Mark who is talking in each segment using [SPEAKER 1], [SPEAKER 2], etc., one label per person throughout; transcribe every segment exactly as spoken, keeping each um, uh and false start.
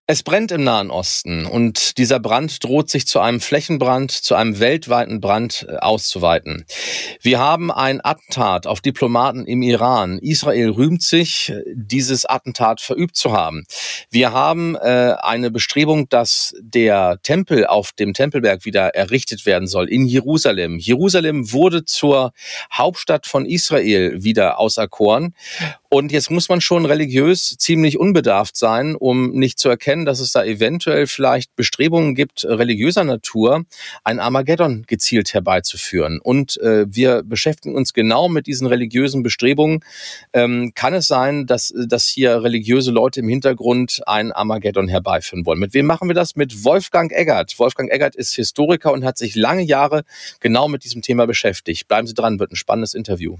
[SPEAKER 1] Es brennt im Nahen Osten und dieser Brand droht sich zu einem Flächenbrand, zu einem weltweiten Brand äh, auszuweiten. Wir haben ein Attentat auf Diplomaten im Iran. Israel rühmt sich, dieses Attentat verübt zu haben. Wir haben äh, eine Bestrebung, dass der Tempel auf dem Tempelberg wieder errichtet werden soll in Jerusalem. Jerusalem wurde zur Hauptstadt von Israel wieder auserkoren. Und jetzt muss man schon religiös ziemlich unbedarft sein, um nicht zu erkennen, dass es da eventuell vielleicht Bestrebungen gibt, religiöser Natur, ein Armageddon gezielt herbeizuführen. Und äh, wir beschäftigen uns genau mit diesen religiösen Bestrebungen. Ähm, kann es sein, dass, dass hier religiöse Leute im Hintergrund ein Armageddon herbeiführen wollen? Mit wem machen wir das? Mit Wolfgang Eggert. Wolfgang Eggert ist Historiker und hat sich lange Jahre genau mit diesem Thema beschäftigt. Bleiben Sie dran, wird ein spannendes Interview.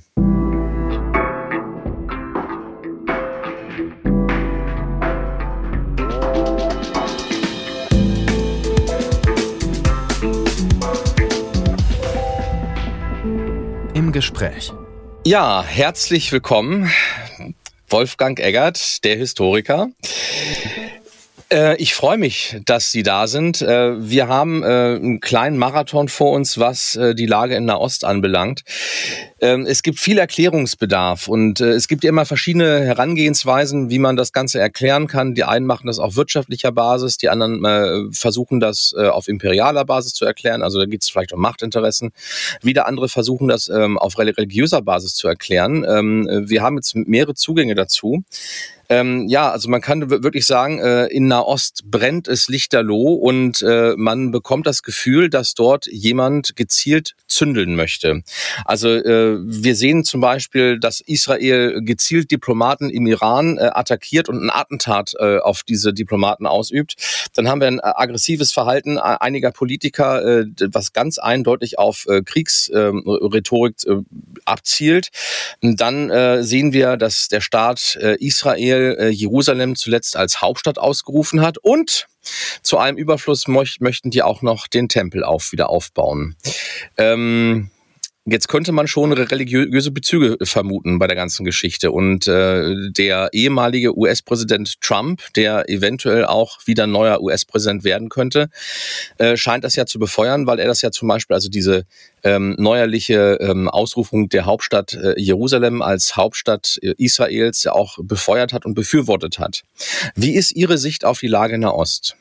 [SPEAKER 2] Im Gespräch.
[SPEAKER 1] Ja, herzlich willkommen, Wolfgang Eggert, der Historiker. Äh, ich freue mich, dass Sie da sind. Äh, wir haben äh, einen kleinen Marathon vor uns, was äh, die Lage in Nahost anbelangt. Ähm, es gibt viel Erklärungsbedarf und äh, es gibt ja immer verschiedene Herangehensweisen, wie man das Ganze erklären kann. Die einen machen das auf wirtschaftlicher Basis, die anderen äh, versuchen das äh, auf imperialer Basis zu erklären. Also da geht es vielleicht um Machtinteressen. Wieder andere versuchen das ähm, auf religiöser Basis zu erklären. Ähm, wir haben jetzt mehrere Zugänge dazu. Ähm, ja, also man kann wirklich sagen, äh, in Nahost brennt es lichterloh und äh, man bekommt das Gefühl, dass dort jemand gezielt zündeln möchte. Also äh, wir sehen zum Beispiel, dass Israel gezielt Diplomaten im Iran äh, attackiert und ein Attentat äh, auf diese Diplomaten ausübt. Dann haben wir ein aggressives Verhalten einiger Politiker, äh, was ganz eindeutig auf äh, Kriegsrhetorik äh, abzielt. Und dann äh, sehen wir, dass der Staat äh, Israel Jerusalem zuletzt als Hauptstadt ausgerufen hat und zu allem Überfluss möch- möchten die auch noch den Tempel auf, wieder aufbauen. Ähm, jetzt könnte man schon religiöse Bezüge vermuten bei der ganzen Geschichte und äh, der ehemalige U S-Präsident Trump, der eventuell auch wieder neuer U S-Präsident werden könnte, äh, scheint das ja zu befeuern, weil er das ja zum Beispiel, also diese ähm, neuerliche ähm, Ausrufung der Hauptstadt äh, Jerusalem als Hauptstadt äh, Israels ja auch befeuert hat und befürwortet hat. Wie ist Ihre Sicht auf die Lage in Nahost?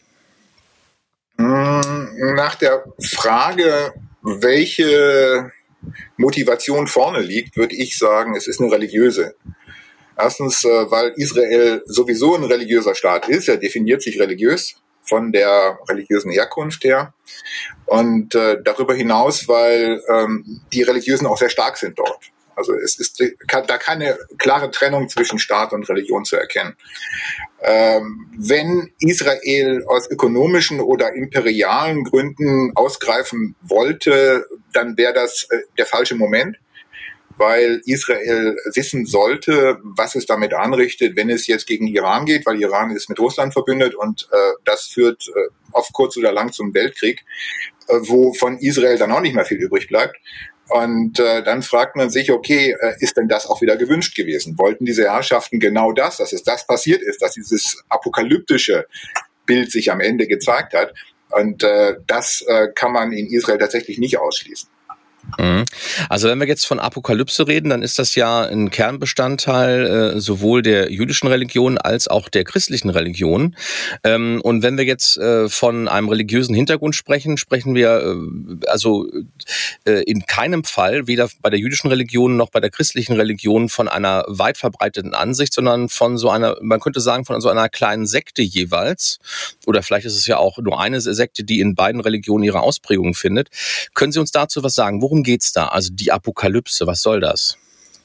[SPEAKER 3] Nach der Frage, welche Motivation vorne liegt, würde ich sagen, es ist eine religiöse. Erstens, weil Israel sowieso ein religiöser Staat ist. Er definiert sich religiös von der religiösen Herkunft her. Und äh, darüber hinaus, weil ähm, die Religiösen auch sehr stark sind dort. Also es ist da keine klare Trennung zwischen Staat und Religion zu erkennen. Ähm, wenn Israel aus ökonomischen oder imperialen Gründen ausgreifen wollte, dann wäre das äh, der falsche Moment, weil Israel wissen sollte, was es damit anrichtet, wenn es jetzt gegen Iran geht, weil Iran ist mit Russland verbündet und äh, das führt äh, auf kurz oder lang zum Weltkrieg, äh, wo von Israel dann auch nicht mehr viel übrig bleibt. Und äh, dann fragt man sich, okay, äh, ist denn das auch wieder gewünscht gewesen? Wollten diese Herrschaften genau das, dass es das passiert ist, dass dieses apokalyptische Bild sich am Ende gezeigt hat? Und äh, das äh, kann man in Israel tatsächlich nicht ausschließen.
[SPEAKER 1] Also wenn wir jetzt von Apokalypse reden, dann ist das ja ein Kernbestandteil äh, sowohl der jüdischen Religion als auch der christlichen Religion. Ähm, und wenn wir jetzt äh, von einem religiösen Hintergrund sprechen, sprechen wir äh, also äh, in keinem Fall, weder bei der jüdischen Religion noch bei der christlichen Religion, von einer weit verbreiteten Ansicht, sondern von so einer, man könnte sagen, von so einer kleinen Sekte jeweils. Oder vielleicht ist es ja auch nur eine Sekte, die in beiden Religionen ihre Ausprägung findet. Können Sie uns dazu was sagen? Worum geht's da? Also die Apokalypse, was soll das?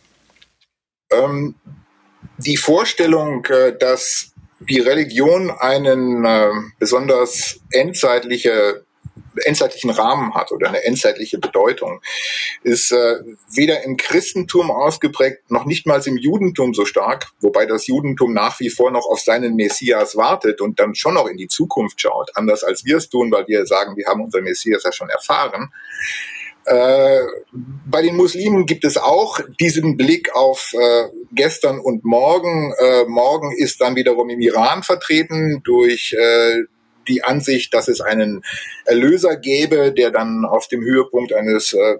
[SPEAKER 3] Ähm, die Vorstellung, äh, dass die Religion einen äh, besonders endzeitliche, endzeitlichen Rahmen hat oder eine endzeitliche Bedeutung, ist äh, weder im Christentum ausgeprägt, noch nicht mal im Judentum so stark, wobei das Judentum nach wie vor noch auf seinen Messias wartet und dann schon noch in die Zukunft schaut, anders als wir es tun, weil wir sagen, wir haben unseren Messias ja schon erfahren. Äh, bei den Muslimen gibt es auch diesen Blick auf äh, gestern und morgen. Äh, morgen ist dann wiederum im Iran vertreten durch äh, die Ansicht, dass es einen Erlöser gäbe, der dann auf dem Höhepunkt eines äh,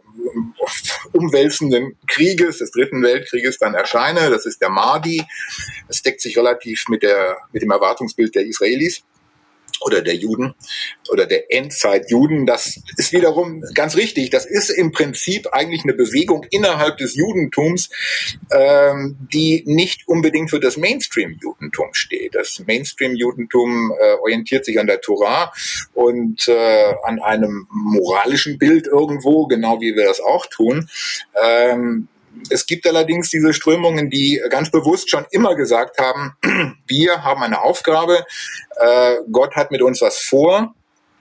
[SPEAKER 3] umwälzenden Krieges, des Dritten Weltkrieges, dann erscheine. Das ist der Mahdi. Es deckt sich relativ mit, der, mit dem Erwartungsbild der Israelis oder der Juden oder der Endzeitjuden. Das ist wiederum ganz richtig. Das ist im Prinzip eigentlich eine Bewegung innerhalb des Judentums, ähm, die nicht unbedingt für das Mainstream-Judentum steht. Das Mainstream-Judentum äh, orientiert sich an der Torah und äh, an einem moralischen Bild irgendwo, genau wie wir das auch tun. Ähm, Es gibt allerdings diese Strömungen, die ganz bewusst schon immer gesagt haben, wir haben eine Aufgabe, äh, Gott hat mit uns was vor.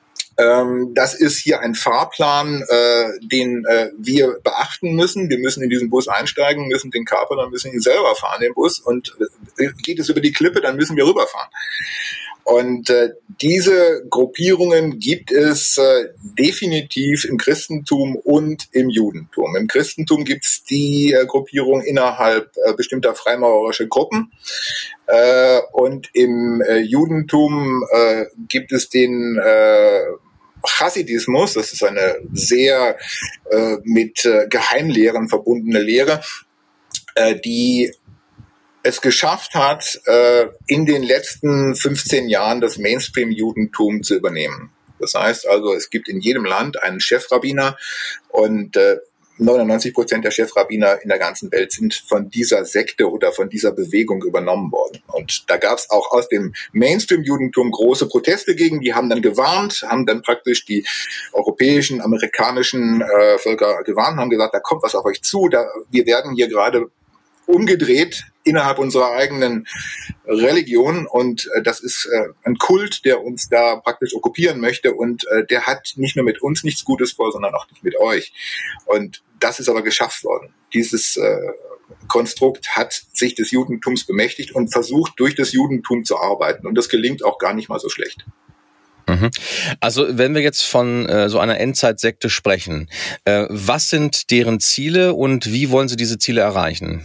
[SPEAKER 3] Ähm, das ist hier ein Fahrplan, äh, den äh, wir beachten müssen. Wir müssen in diesen Bus einsteigen, müssen den kapern, dann müssen ihn selber fahren, den Bus. Und äh, geht es über die Klippe, dann müssen wir rüberfahren. Und äh, diese Gruppierungen gibt es äh, definitiv im Christentum und im Judentum. Im Christentum gibt es die äh, Gruppierung innerhalb äh, bestimmter freimaurerischer Gruppen. Äh, und im äh, Judentum äh, gibt es den äh, Chassidismus, das ist eine sehr äh, mit äh, Geheimlehren verbundene Lehre, äh, die es geschafft hat, in den letzten fünfzehn Jahren das Mainstream-Judentum zu übernehmen. Das heißt also, es gibt in jedem Land einen Chefrabbiner und neunundneunzig Prozent der Chefrabbiner in der ganzen Welt sind von dieser Sekte oder von dieser Bewegung übernommen worden. Und da gab es auch aus dem Mainstream-Judentum große Proteste gegen, die haben dann gewarnt, haben dann praktisch die europäischen, amerikanischen äh, Völker gewarnt, haben gesagt, da kommt was auf euch zu, da, wir werden hier gerade umgedreht innerhalb unserer eigenen Religion und äh, das ist äh, ein Kult, der uns da praktisch okkupieren möchte und äh, der hat nicht nur mit uns nichts Gutes vor, sondern auch nicht mit euch. Und das ist aber geschafft worden. Dieses äh, Konstrukt hat sich des Judentums bemächtigt und versucht, durch das Judentum zu arbeiten. Und das gelingt auch gar nicht mal so schlecht.
[SPEAKER 1] Also wenn wir jetzt von äh, so einer Endzeitsekte sprechen, äh, was sind deren Ziele und wie wollen sie diese Ziele erreichen?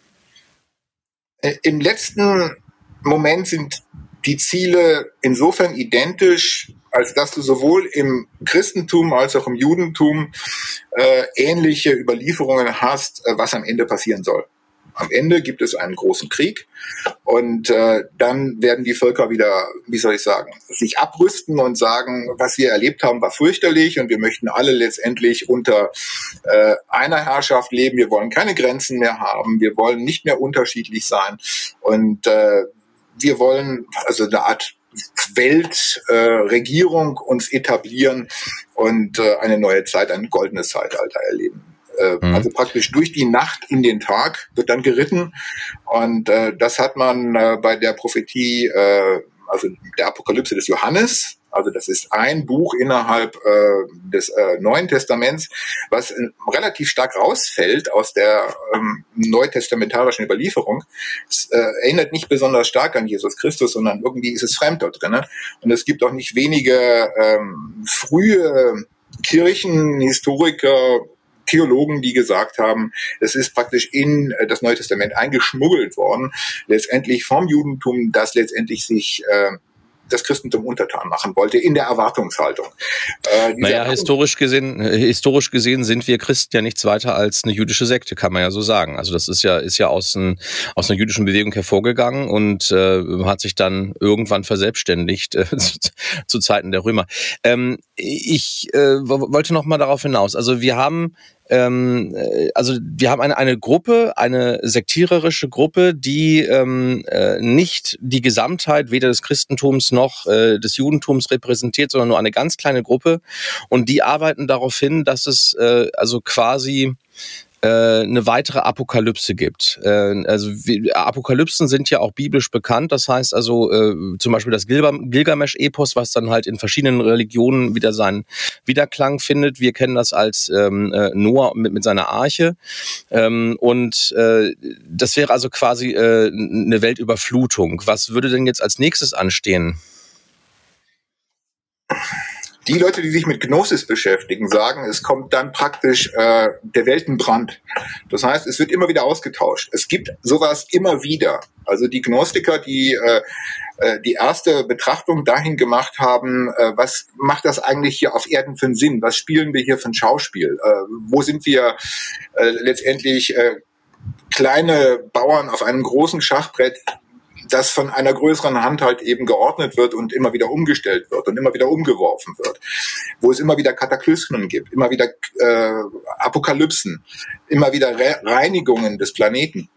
[SPEAKER 3] Im letzten Moment sind die Ziele insofern identisch, als dass du sowohl im Christentum als auch im Judentum äh, ähnliche Überlieferungen hast, äh, was am Ende passieren soll. Am Ende gibt es einen großen Krieg und äh, dann werden die Völker wieder, wie soll ich sagen, sich abrüsten und sagen, was wir erlebt haben, war fürchterlich und wir möchten alle letztendlich unter äh, einer Herrschaft leben. Wir wollen keine Grenzen mehr haben, wir wollen nicht mehr unterschiedlich sein und äh, wir wollen also eine Art Weltregierung äh, uns etablieren und äh, eine neue Zeit, ein goldenes Zeitalter erleben. Also praktisch durch die Nacht in den Tag wird dann geritten und äh, das hat man äh, bei der Prophetie, äh, also der Apokalypse des Johannes, also das ist ein Buch innerhalb äh, des äh, Neuen Testaments, was äh, relativ stark rausfällt aus der ähm, neutestamentarischen Überlieferung. Es äh, erinnert nicht besonders stark an Jesus Christus, sondern irgendwie ist es fremd dort drin. Und es gibt auch nicht wenige ähm, frühe Kirchenhistoriker, Theologen, die gesagt haben, es ist praktisch in das Neue Testament eingeschmuggelt worden, letztendlich vom Judentum, das letztendlich sich äh, das Christentum untertan machen wollte, in der Erwartungshaltung.
[SPEAKER 1] Äh, naja, Erwartung- historisch gesehen, historisch gesehen sind wir Christen ja nichts weiter als eine jüdische Sekte, kann man ja so sagen. Also das ist ja ist ja aus, ein, aus einer jüdischen Bewegung hervorgegangen und äh, hat sich dann irgendwann verselbstständigt äh, zu, zu Zeiten der Römer. Ähm, ich äh, wollte noch mal darauf hinaus. Also wir haben Ähm, also wir haben eine, eine Gruppe, eine sektiererische Gruppe, die ähm, äh, nicht die Gesamtheit weder des Christentums noch äh, des Judentums repräsentiert, sondern nur eine ganz kleine Gruppe. Und die arbeiten darauf hin, dass es äh, also quasi eine weitere Apokalypse gibt. Also Apokalypsen sind ja auch biblisch bekannt, das heißt also äh, zum Beispiel das Gilgamesch-Epos, was dann halt in verschiedenen Religionen wieder seinen Widerklang findet. Wir kennen das als ähm, Noah mit, mit seiner Arche ähm, und äh, das wäre also quasi äh, eine Weltüberflutung. Was würde denn jetzt als nächstes anstehen?
[SPEAKER 3] Die Leute, die sich mit Gnosis beschäftigen, sagen, es kommt dann praktisch äh, der Weltenbrand. Das heißt, es wird immer wieder ausgetauscht. Es gibt sowas immer wieder. Also die Gnostiker, die äh, äh, die erste Betrachtung dahin gemacht haben, äh, was macht das eigentlich hier auf Erden für einen Sinn? Was spielen wir hier für ein Schauspiel? Äh, wo sind wir äh, letztendlich äh, kleine Bauern auf einem großen Schachbrett, das von einer größeren Hand halt eben geordnet wird und immer wieder umgestellt wird und immer wieder umgeworfen wird, wo es immer wieder Kataklysmen gibt, immer wieder äh, Apokalypsen, immer wieder Re- Reinigungen des Planeten.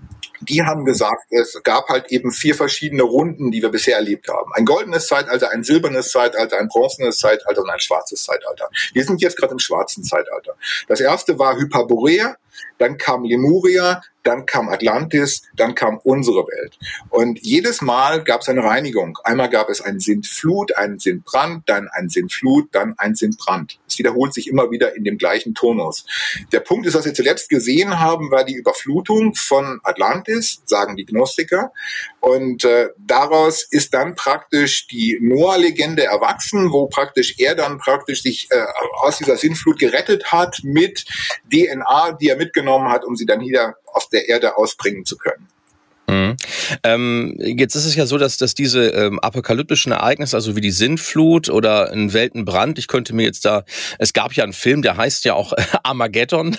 [SPEAKER 3] Die haben gesagt, es gab halt eben vier verschiedene Runden, die wir bisher erlebt haben. Ein goldenes Zeitalter, ein silbernes Zeitalter, ein bronzenes Zeitalter und ein schwarzes Zeitalter. Wir sind jetzt gerade im schwarzen Zeitalter. Das erste war Hyperborea, dann kam Lemuria, dann kam Atlantis, dann kam unsere Welt. Und jedes Mal gab es eine Reinigung. Einmal gab es einen Sintflut, einen Sintbrand, dann einen Sintflut, dann einen Sintbrand. Es wiederholt sich immer wieder in dem gleichen Tonus. Der Punkt ist, was wir zuletzt gesehen haben, war die Überflutung von Atlantis, sagen die Gnostiker. Und äh, daraus ist dann praktisch die Noah-Legende erwachsen, wo praktisch er dann praktisch sich äh, aus dieser Sintflut gerettet hat mit D N A, die er mitgenommen hat, um sie dann wieder auf der Erde ausbringen zu können.
[SPEAKER 1] Mhm. Ähm, jetzt ist es ja so, dass, dass diese ähm, apokalyptischen Ereignisse, also wie die Sintflut oder ein Weltenbrand, ich könnte mir jetzt da, es gab ja einen Film, der heißt ja auch Armageddon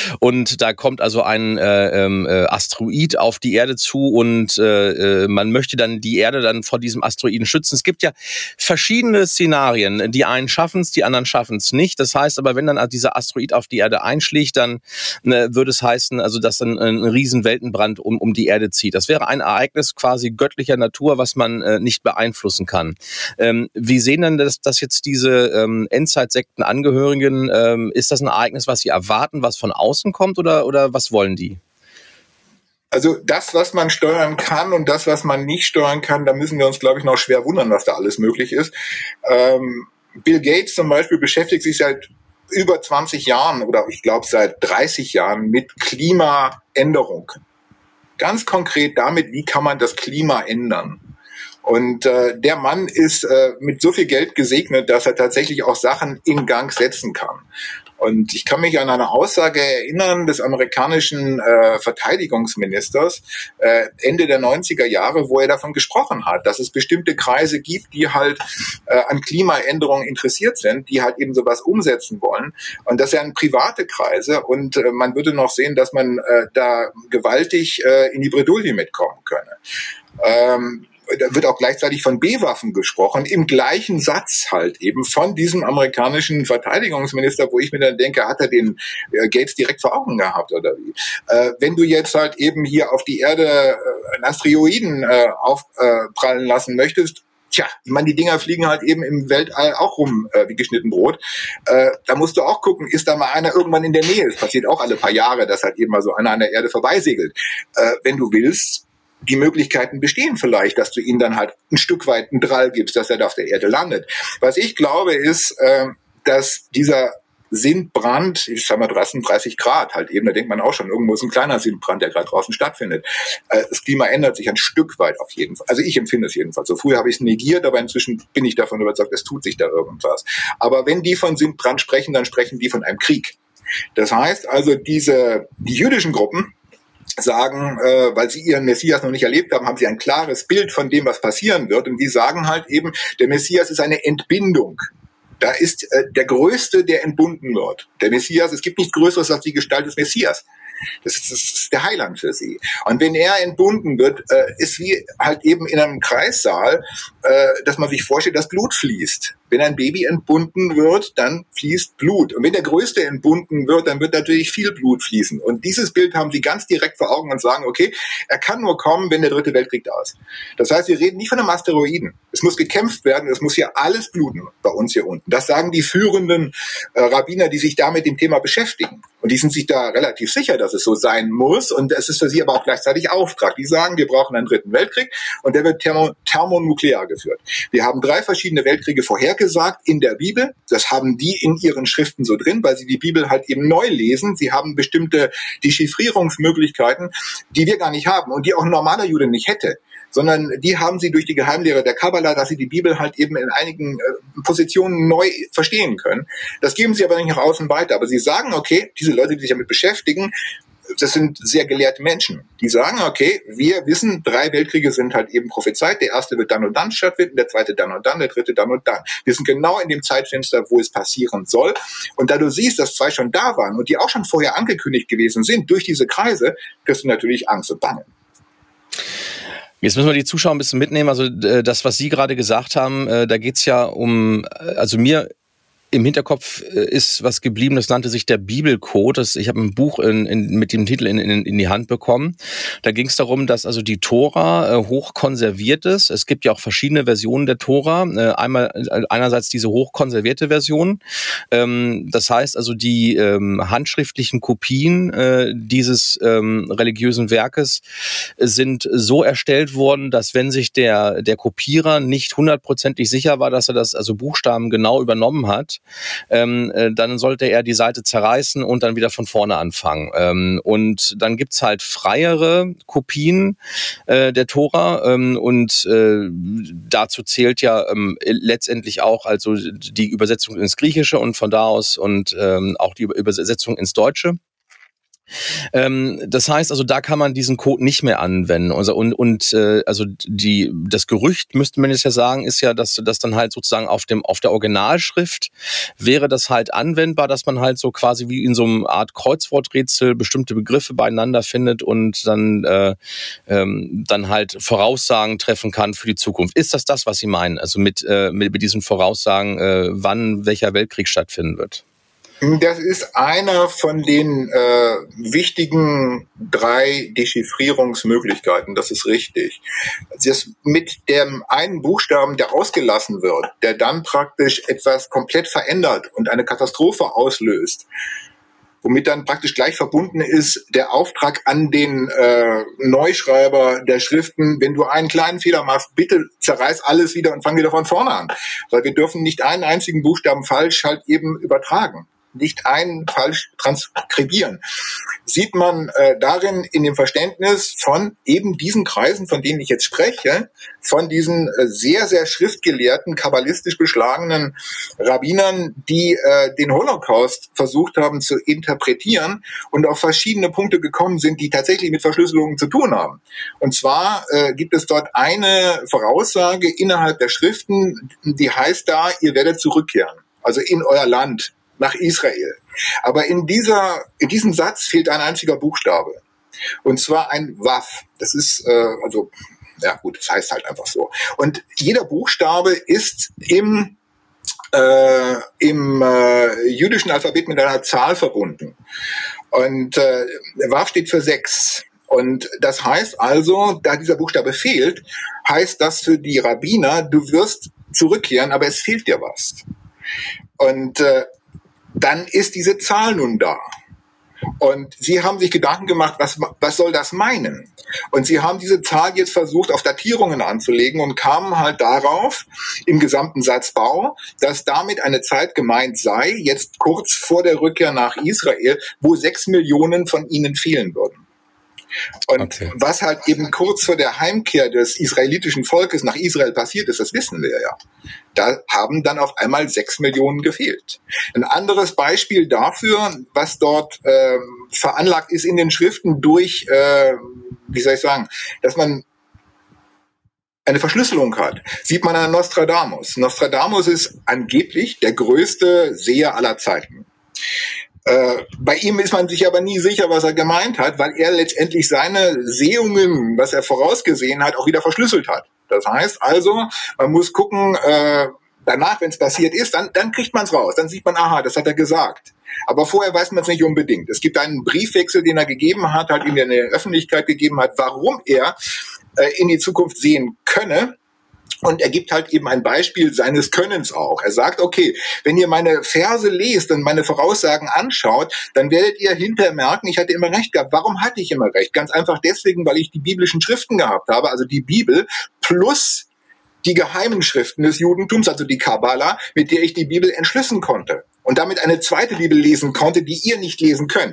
[SPEAKER 1] und da kommt also ein äh, äh, Asteroid auf die Erde zu und äh, man möchte dann die Erde dann vor diesem Asteroiden schützen. Es gibt ja verschiedene Szenarien, die einen schaffen es, die anderen schaffen es nicht. Das heißt aber, wenn dann dieser Asteroid auf die Erde einschlägt, dann äh, würde es heißen, also dass dann ein, ein riesen Weltenbrand um, um die Erde zieht. Das wäre ein Ereignis quasi göttlicher Natur, was man äh, nicht beeinflussen kann. Ähm, wie sehen denn das, das jetzt diese ähm, Endzeitsekten-Angehörigen? Ähm, ist das ein Ereignis, was sie erwarten, was von außen kommt oder, oder was wollen die?
[SPEAKER 3] Also das, was man steuern kann und das, was man nicht steuern kann, da müssen wir uns, glaube ich, noch schwer wundern, was da alles möglich ist. Ähm, Bill Gates zum Beispiel beschäftigt sich seit über zwanzig Jahren oder ich glaube seit dreißig Jahren mit Klimaänderung. Ganz konkret damit, wie kann man das Klima ändern? Und äh, der Mann ist äh, mit so viel Geld gesegnet, dass er tatsächlich auch Sachen in Gang setzen kann. Und ich kann mich an eine Aussage erinnern des amerikanischen äh, Verteidigungsministers äh, Ende der neunziger Jahre, wo er davon gesprochen hat, dass es bestimmte Kreise gibt, die halt äh, an Klimaänderungen interessiert sind, die halt eben sowas umsetzen wollen. Und das sind private Kreise und äh, man würde noch sehen, dass man äh, da gewaltig äh, in die Bredouille mitkommen könne. Ähm, Da wird auch gleichzeitig von B-Waffen gesprochen, im gleichen Satz halt eben von diesem amerikanischen Verteidigungsminister, wo ich mir dann denke, hat er den äh, Gates direkt vor Augen gehabt oder wie? Äh, wenn du jetzt halt eben hier auf die Erde äh, einen Asteroiden äh, aufprallen äh, lassen möchtest, tja, ich meine, die Dinger fliegen halt eben im Weltall auch rum äh, wie geschnitten Brot. Äh, da musst du auch gucken, ist da mal einer irgendwann in der Nähe? Es passiert auch alle paar Jahre, dass halt eben mal so einer an der Erde vorbeisegelt. Äh, wenn du willst, die Möglichkeiten bestehen vielleicht, dass du ihm dann halt ein Stück weit einen Drall gibst, dass er da auf der Erde landet. Was ich glaube ist, äh, dass dieser Sintbrand, ich sag mal dreißig Grad halt eben, da denkt man auch schon, irgendwo ist ein kleiner Sintbrand, der gerade draußen stattfindet. Äh, das Klima ändert sich ein Stück weit auf jeden Fall. Also ich empfinde es jedenfalls so. Früher habe ich es negiert, aber inzwischen bin ich davon überzeugt, es tut sich da irgendwas. Aber wenn die von Sintbrand sprechen, dann sprechen die von einem Krieg. Das heißt also, diese, die jüdischen Gruppen, sagen, äh, weil sie ihren Messias noch nicht erlebt haben, haben sie ein klares Bild von dem, was passieren wird. Und die sagen halt eben, der Messias ist eine Entbindung. Da ist äh, der Größte, der entbunden wird. Der Messias, es gibt nichts Größeres als die Gestalt des Messias. Das ist, das ist der Heiland für sie. Und wenn er entbunden wird, äh, ist wie halt eben in einem Kreissaal, äh, dass man sich vorstellt, dass Blut fließt. Wenn ein Baby entbunden wird, dann fließt Blut. Und wenn der Größte entbunden wird, dann wird natürlich viel Blut fließen. Und dieses Bild haben sie ganz direkt vor Augen und sagen, okay, er kann nur kommen, wenn der dritte Weltkrieg da ist. Das heißt, wir reden nicht von einem Asteroiden. Es muss gekämpft werden, es muss hier alles bluten bei uns hier unten. Das sagen die führenden äh, Rabbiner, die sich da mit dem Thema beschäftigen. Und die sind sich da relativ sicher, dass es so sein muss. Und es ist für sie aber auch gleichzeitig Auftrag. Die sagen, wir brauchen einen dritten Weltkrieg und der wird thermo- thermonuklear geführt. Wir haben drei verschiedene Weltkriege vorhergesagt in der Bibel. Das haben die in ihren Schriften so drin, weil sie die Bibel halt eben neu lesen. Sie haben bestimmte Dechiffrierungsmöglichkeiten, die wir gar nicht haben und die auch ein normaler Jude nicht hätte. Sondern die haben sie durch die Geheimlehre der Kabbala, dass sie die Bibel halt eben in einigen äh, Positionen neu verstehen können. Das geben sie aber nicht nach außen weiter. Aber sie sagen, okay, diese Leute, die sich damit beschäftigen, das sind sehr gelehrte Menschen. Die sagen, okay, wir wissen, drei Weltkriege sind halt eben prophezeit. Der erste wird dann und dann stattfinden, der zweite dann und dann, der dritte dann und dann. Wir sind genau in dem Zeitfenster, wo es passieren soll. Und da du siehst, dass zwei schon da waren und die auch schon vorher angekündigt gewesen sind durch diese Kreise, kriegst du natürlich Angst und Bange.
[SPEAKER 1] Jetzt müssen wir die Zuschauer ein bisschen mitnehmen. Also das, was Sie gerade gesagt haben, da geht es ja um, also mir im Hinterkopf ist was geblieben, das nannte sich der Bibelcode. Das, ich habe ein Buch in, in, mit dem Titel in, in, in die Hand bekommen. Da ging es darum, dass also die Tora äh, hoch konserviert ist. Es gibt ja auch verschiedene Versionen der Tora. Äh, einmal einerseits diese hoch konservierte Version. Ähm, das heißt also, die ähm, handschriftlichen Kopien äh, dieses ähm, religiösen Werkes sind so erstellt worden, dass wenn sich der, der Kopierer nicht hundertprozentig sicher war, dass er das also Buchstaben genau übernommen hat, Ähm, äh, dann sollte er die Seite zerreißen und dann wieder von vorne anfangen. Ähm, und dann gibt's halt freiere Kopien äh, der Tora ähm, und äh, dazu zählt ja ähm, letztendlich auch also die Übersetzung ins Griechische und von da aus und ähm, auch die Übersetzung ins Deutsche. Ähm, das heißt also, da kann man diesen Code nicht mehr anwenden. Also, und und äh, also die das Gerücht, müsste man jetzt ja sagen, ist ja, dass das dann halt sozusagen auf dem auf der Originalschrift wäre das halt anwendbar, dass man halt so quasi wie in so einer Art Kreuzworträtsel bestimmte Begriffe beieinander findet und dann äh, ähm, dann halt Voraussagen treffen kann für die Zukunft. Ist das das, was Sie meinen? Also mit äh, mit, mit diesen Voraussagen, äh, wann welcher Weltkrieg stattfinden wird?
[SPEAKER 3] Das ist einer von den äh, wichtigen drei Dechiffrierungsmöglichkeiten, das ist richtig. Das mit dem einen Buchstaben, der ausgelassen wird, der dann praktisch etwas komplett verändert und eine Katastrophe auslöst, womit dann praktisch gleich verbunden ist der Auftrag an den äh, Neuschreiber der Schriften, wenn du einen kleinen Fehler machst, bitte zerreiß alles wieder und fang wieder von vorne an. Weil wir dürfen nicht einen einzigen Buchstaben falsch halt eben übertragen. Nicht einen falsch transkribieren. Sieht man äh, darin in dem Verständnis von eben diesen Kreisen, von denen ich jetzt spreche, von diesen äh, sehr, sehr schriftgelehrten, kabbalistisch beschlagenen Rabbinern, die äh, den Holocaust versucht haben zu interpretieren und auf verschiedene Punkte gekommen sind, die tatsächlich mit Verschlüsselungen zu tun haben. Und zwar äh, gibt es dort eine Voraussage innerhalb der Schriften, die heißt da, ihr werdet zurückkehren, also in euer Land, nach Israel. Aber in dieser, in diesem Satz fehlt ein einziger Buchstabe. Und zwar ein Waf. Das ist, äh, also, ja gut, das heißt halt einfach so. Und jeder Buchstabe ist im, äh, im äh, jüdischen Alphabet mit einer Zahl verbunden. Und äh, Waf steht für sechs. Und das heißt also, da dieser Buchstabe fehlt, heißt das für die Rabbiner, du wirst zurückkehren, aber es fehlt dir was. Und äh, dann ist diese Zahl nun da. Und sie haben sich Gedanken gemacht, was, was soll das meinen? Und sie haben diese Zahl jetzt versucht, auf Datierungen anzulegen und kamen halt darauf, im gesamten Satzbau, dass damit eine Zeit gemeint sei, jetzt kurz vor der Rückkehr nach Israel, wo sechs Millionen von ihnen fehlen würden. Und okay. Was halt eben kurz vor der Heimkehr des israelitischen Volkes nach Israel passiert ist, das wissen wir ja. Da haben dann auf einmal sechs Millionen gefehlt. Ein anderes Beispiel dafür, was dort äh, veranlagt ist in den Schriften durch, äh, wie soll ich sagen, dass man eine Verschlüsselung hat, sieht man an Nostradamus. Nostradamus ist angeblich der größte Seher aller Zeiten. Äh, bei ihm ist man sich aber nie sicher, was er gemeint hat, weil er letztendlich seine Sehungen, was er vorausgesehen hat, auch wieder verschlüsselt hat. Das heißt also, man muss gucken, äh, danach, wenn es passiert ist, dann, dann kriegt man es raus. Dann sieht man, aha, das hat er gesagt. Aber vorher weiß man es nicht unbedingt. Es gibt einen Briefwechsel, den er gegeben hat, halt ihm in der Öffentlichkeit gegeben hat, warum er äh, in die Zukunft sehen könne. Und er gibt halt eben ein Beispiel seines Könnens auch. Er sagt, okay, wenn ihr meine Verse lest und meine Voraussagen anschaut, dann werdet ihr hinterher merken, ich hatte immer recht gehabt. Warum hatte ich immer recht? Ganz einfach deswegen, weil ich die biblischen Schriften gehabt habe, also die Bibel plus die geheimen Schriften des Judentums, also die Kabbala, mit der ich die Bibel entschlüsseln konnte. Und damit eine zweite Bibel lesen konnte, die ihr nicht lesen könnt.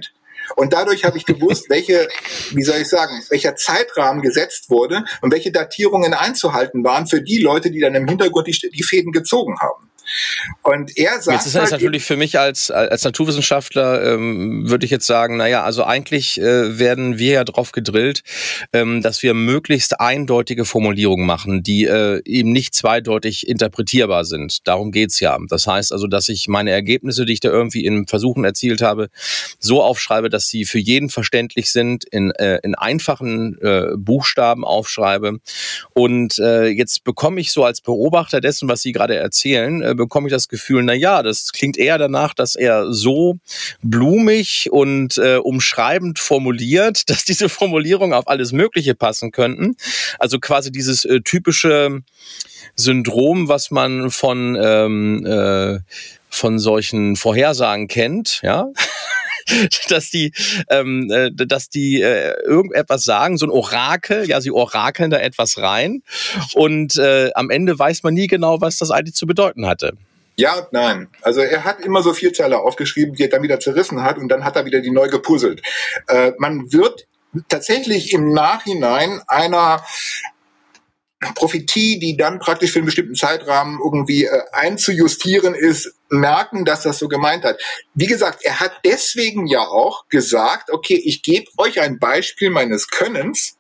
[SPEAKER 3] Und dadurch habe ich gewusst, welche, wie soll ich sagen, welcher Zeitrahmen gesetzt wurde und welche Datierungen einzuhalten waren für die Leute, die dann im Hintergrund die, die Fäden gezogen haben. Und er sagt
[SPEAKER 1] jetzt ist das halt natürlich für mich als als Naturwissenschaftler, ähm, würde ich jetzt sagen, naja, also eigentlich äh, werden wir ja drauf gedrillt, ähm, dass wir möglichst eindeutige Formulierungen machen, die äh, eben nicht zweideutig interpretierbar sind. Darum geht's ja. Das heißt also, dass ich meine Ergebnisse, die ich da irgendwie in Versuchen erzielt habe, so aufschreibe, dass sie für jeden verständlich sind, in äh, in einfachen äh, Buchstaben aufschreibe. Und äh, jetzt bekomme ich so als Beobachter dessen, was Sie gerade erzählen, äh, bekomme ich das Gefühl, na ja, das klingt eher danach, dass er so blumig und äh, umschreibend formuliert, dass diese Formulierungen auf alles Mögliche passen könnten. Also quasi dieses äh, typische Syndrom, was man von ähm, äh, von solchen Vorhersagen kennt, ja. dass die, ähm, äh, dass die äh, irgendetwas sagen, so ein Orakel, ja, sie orakeln da etwas rein und äh, am Ende weiß man nie genau, was das eigentlich zu bedeuten hatte.
[SPEAKER 3] Ja und nein. Also er hat immer so Vielzeiler aufgeschrieben, die er dann wieder zerrissen hat und dann hat er wieder die neu gepuzzelt. Äh, man wird tatsächlich im Nachhinein einer Prophetie, die dann praktisch für einen bestimmten Zeitrahmen irgendwie äh, einzujustieren ist, merken, dass das so gemeint hat. Wie gesagt, er hat deswegen ja auch gesagt, okay, ich gebe euch ein Beispiel meines Könnens,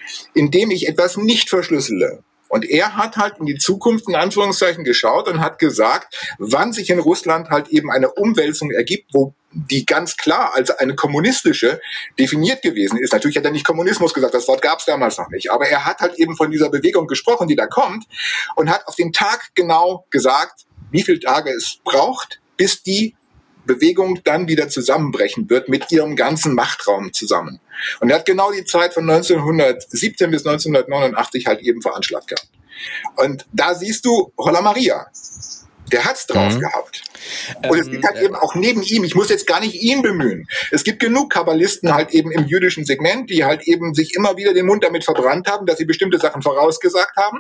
[SPEAKER 3] indem ich etwas nicht verschlüssele. Und er hat halt in die Zukunft in Anführungszeichen geschaut und hat gesagt, wann sich in Russland halt eben eine Umwälzung ergibt, wo die ganz klar als eine kommunistische definiert gewesen ist. Natürlich hat er nicht Kommunismus gesagt, das Wort gab es damals noch nicht. Aber er hat halt eben von dieser Bewegung gesprochen, die da kommt und hat auf den Tag genau gesagt, wie viele Tage es braucht, bis die Bewegung dann wieder zusammenbrechen wird mit ihrem ganzen Machtraum zusammen. Und er hat genau die Zeit von neunzehnhundertsiebzehn bis neunzehnhundertneunundachtzig halt eben veranschlagt gehabt. Und da siehst du Holla Maria. Der hat's drauf mhm. gehabt. Und ähm, es gibt halt äh, eben auch neben ihm, ich muss jetzt gar nicht ihn bemühen, es gibt genug Kabbalisten halt eben im jüdischen Segment, die halt eben sich immer wieder den Mund damit verbrannt haben, dass sie bestimmte Sachen vorausgesagt haben.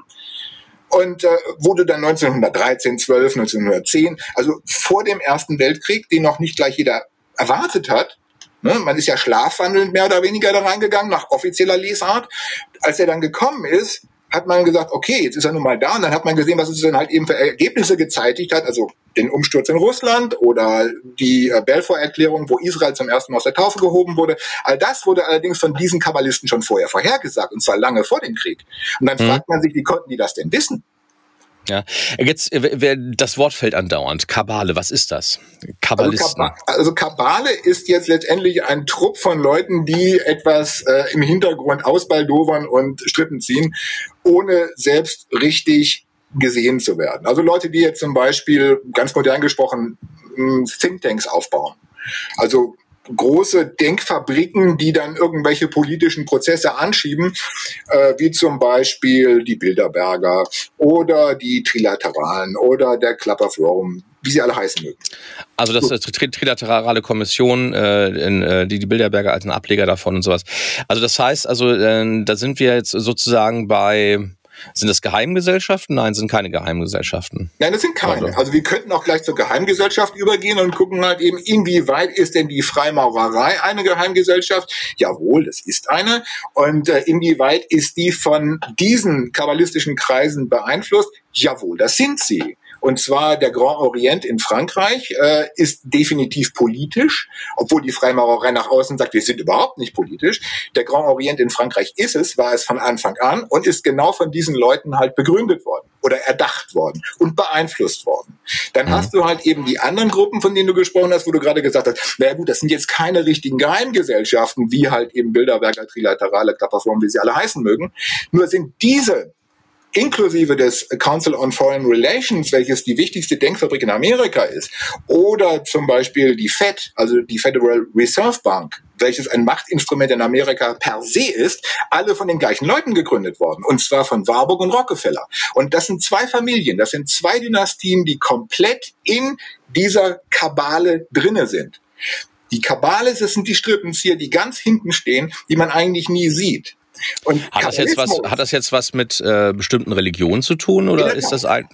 [SPEAKER 3] Und äh, wurde dann neunzehnhundertdreizehn, zwölf, neunzehnhundertzehn, also vor dem Ersten Weltkrieg, den noch nicht gleich jeder erwartet hat, ne, man ist ja schlafwandelnd mehr oder weniger da reingegangen, nach offizieller Lesart. Als er dann gekommen ist, hat man gesagt, okay, jetzt ist er nun mal da. Und dann hat man gesehen, was es dann halt eben für Ergebnisse gezeitigt hat. Also den Umsturz in Russland oder die äh, Balfour-Erklärung, wo Israel zum ersten Mal aus der Taufe gehoben wurde. All das wurde allerdings von diesen Kabbalisten schon vorher vorhergesagt, und zwar lange vor dem Krieg. Und dann mhm. fragt man sich, wie konnten die das denn wissen?
[SPEAKER 1] Ja, jetzt das Wort fällt andauernd. Kabale, was ist das? Kabbalisten.
[SPEAKER 3] Also, Kab- also Kabale ist jetzt letztendlich ein Trupp von Leuten, die etwas äh, im Hintergrund ausbaldowern und Strippen ziehen, ohne selbst richtig gesehen zu werden. Also Leute, die jetzt zum Beispiel, ganz modern gesprochen, Thinktanks aufbauen. Also große Denkfabriken, die dann irgendwelche politischen Prozesse anschieben, äh, wie zum Beispiel die Bilderberger oder die Trilateralen oder der Club of Rome, wie sie alle heißen mögen.
[SPEAKER 1] Also das ist die Trilaterale Kommission, äh, in, äh, die die Bilderberger als ein Ableger davon und sowas. Also das heißt, also äh, da sind wir jetzt sozusagen bei... Sind das Geheimgesellschaften? Nein, sind keine Geheimgesellschaften.
[SPEAKER 3] Nein, das sind keine. Also wir könnten auch gleich zur Geheimgesellschaft übergehen und gucken halt eben, inwieweit ist denn die Freimaurerei eine Geheimgesellschaft? Jawohl, das ist eine. Und äh, inwieweit ist die von diesen kabbalistischen Kreisen beeinflusst? Jawohl, das sind sie. Und zwar der Grand Orient in Frankreich äh, ist definitiv politisch, obwohl die Freimaurerei nach außen sagt, wir sind überhaupt nicht politisch. Der Grand Orient in Frankreich ist es, war es von Anfang an und ist genau von diesen Leuten halt begründet worden oder erdacht worden und beeinflusst worden. Dann mhm. hast du halt eben die anderen Gruppen, von denen du gesprochen hast, wo du gerade gesagt hast, naja gut, das sind jetzt keine richtigen Geheimgesellschaften, wie halt eben Bilderberger, Trilaterale, Club of Rome, wie sie alle heißen mögen. Nur sind diese inklusive des Council on Foreign Relations, welches die wichtigste Denkfabrik in Amerika ist, oder zum Beispiel die Fed, also die Federal Reserve Bank, welches ein Machtinstrument in Amerika per se ist, alle von den gleichen Leuten gegründet worden, und zwar von Warburg und Rockefeller. Und das sind zwei Familien, das sind zwei Dynastien, die komplett in dieser Kabale drinne sind. Die Kabale, das sind die Strippenzieher, die ganz hinten stehen, die man eigentlich nie sieht.
[SPEAKER 1] Und hat das jetzt was, hat das jetzt was mit äh, bestimmten Religionen zu tun oder ist das ein?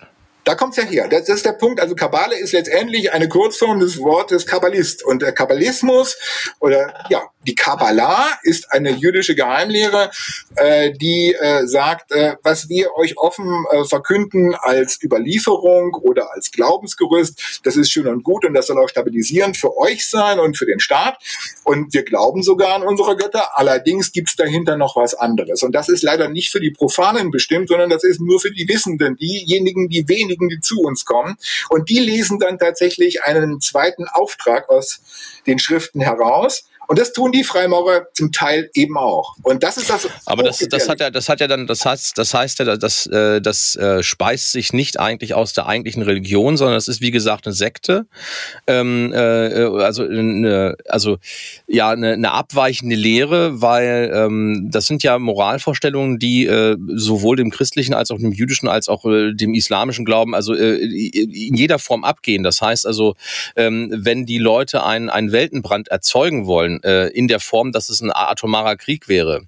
[SPEAKER 3] Da kommt's ja her. Das ist der Punkt. Also Kabbale ist letztendlich eine Kurzform des Wortes Kabbalist. Und der Kabbalismus oder ja, die Kabbalah ist eine jüdische Geheimlehre, äh, die äh, sagt, äh, was wir euch offen äh, verkünden als Überlieferung oder als Glaubensgerüst, das ist schön und gut und das soll auch stabilisierend für euch sein und für den Staat. Und wir glauben sogar an unsere Götter. Allerdings gibt's dahinter noch was anderes. Und das ist leider nicht für die Profanen bestimmt, sondern das ist nur für die Wissenden, diejenigen, die wenig die zu uns kommen. Und die lesen dann tatsächlich einen zweiten Auftrag aus den Schriften heraus. Und das tun die Freimaurer zum Teil eben auch. Und das ist das.
[SPEAKER 1] Aber das, das hat ja, das hat ja dann, das heißt, das heißt ja, das, das, das äh, speist sich nicht eigentlich aus der eigentlichen Religion, sondern es ist wie gesagt eine Sekte. Ähm, äh, also, eine, also ja, eine, eine abweichende Lehre, weil ähm, das sind ja Moralvorstellungen, die äh, sowohl dem christlichen als auch dem jüdischen als auch äh, dem islamischen Glauben, also äh, in jeder Form abgehen. Das heißt also, ähm, wenn die Leute einen, einen Weltenbrand erzeugen wollen, in der Form, dass es ein atomarer Krieg wäre,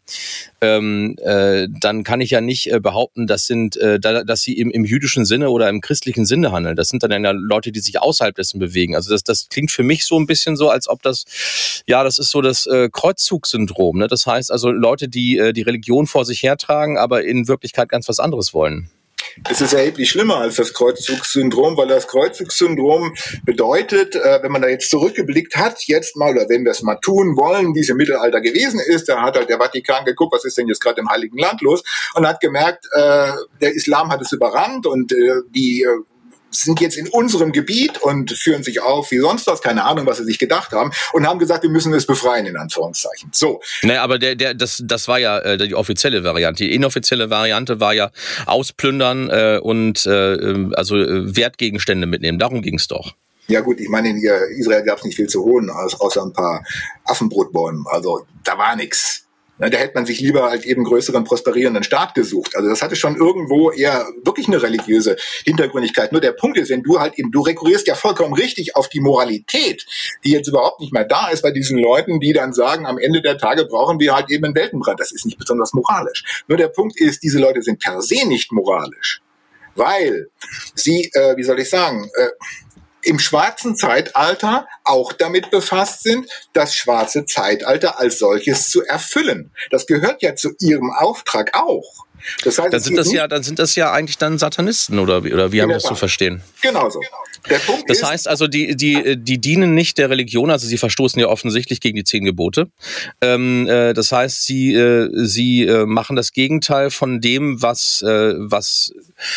[SPEAKER 1] ähm, äh, dann kann ich ja nicht äh, behaupten, das sind, äh, da, dass sie im, im jüdischen Sinne oder im christlichen Sinne handeln. Das sind dann ja Leute, die sich außerhalb dessen bewegen. Also das, das klingt für mich so ein bisschen so, als ob das, ja, das ist so das äh, Kreuzzugssyndrom. Ne? Das heißt also Leute, die äh, die Religion vor sich hertragen, aber in Wirklichkeit ganz was anderes wollen.
[SPEAKER 3] Es ist erheblich schlimmer als das Kreuzzugssyndrom, weil das Kreuzzugssyndrom bedeutet, äh, wenn man da jetzt zurückgeblickt hat, jetzt mal, oder wenn wir es mal tun wollen, wie es im Mittelalter gewesen ist, da hat halt der Vatikan geguckt, was ist denn jetzt gerade im Heiligen Land los, und hat gemerkt, äh, der Islam hat es überrannt und äh, die äh, sind jetzt in unserem Gebiet und führen sich auf wie sonst was, keine Ahnung, was sie sich gedacht haben, und haben gesagt, wir müssen es befreien, in Anführungszeichen. So.
[SPEAKER 1] Naja, aber der, der, das, das war ja äh, die offizielle Variante. Die inoffizielle Variante war ja ausplündern äh, und äh, also äh, Wertgegenstände mitnehmen. Darum ging's doch.
[SPEAKER 3] Ja gut, ich meine, in Israel gab es nicht viel zu holen, außer ein paar Affenbrotbäumen. Also da war nichts. Da hätte man sich lieber halt eben größeren, prosperierenden Staat gesucht. Also das hatte schon irgendwo eher wirklich eine religiöse Hintergründigkeit. Nur der Punkt ist, wenn du halt eben, du rekurrierst ja vollkommen richtig auf die Moralität, die jetzt überhaupt nicht mehr da ist bei diesen Leuten, die dann sagen, am Ende der Tage brauchen wir halt eben einen Weltenbrand. Das ist nicht besonders moralisch. Nur der Punkt ist, diese Leute sind per se nicht moralisch, weil sie, äh, wie soll ich sagen, äh, im schwarzen Zeitalter auch damit befasst sind, das schwarze Zeitalter als solches zu erfüllen. Das gehört ja zu ihrem Auftrag auch. Das heißt,
[SPEAKER 1] dann sind das ja, dann sind das ja eigentlich dann Satanisten, oder wie, oder wie haben wir das zu verstehen?
[SPEAKER 3] Genau so. Der Punkt
[SPEAKER 1] das
[SPEAKER 3] ist,
[SPEAKER 1] heißt also, die, die, die dienen nicht der Religion, also sie verstoßen ja offensichtlich gegen die zehn Gebote. Ähm, äh, das heißt, sie, äh, sie äh, machen das Gegenteil von dem, was, äh, was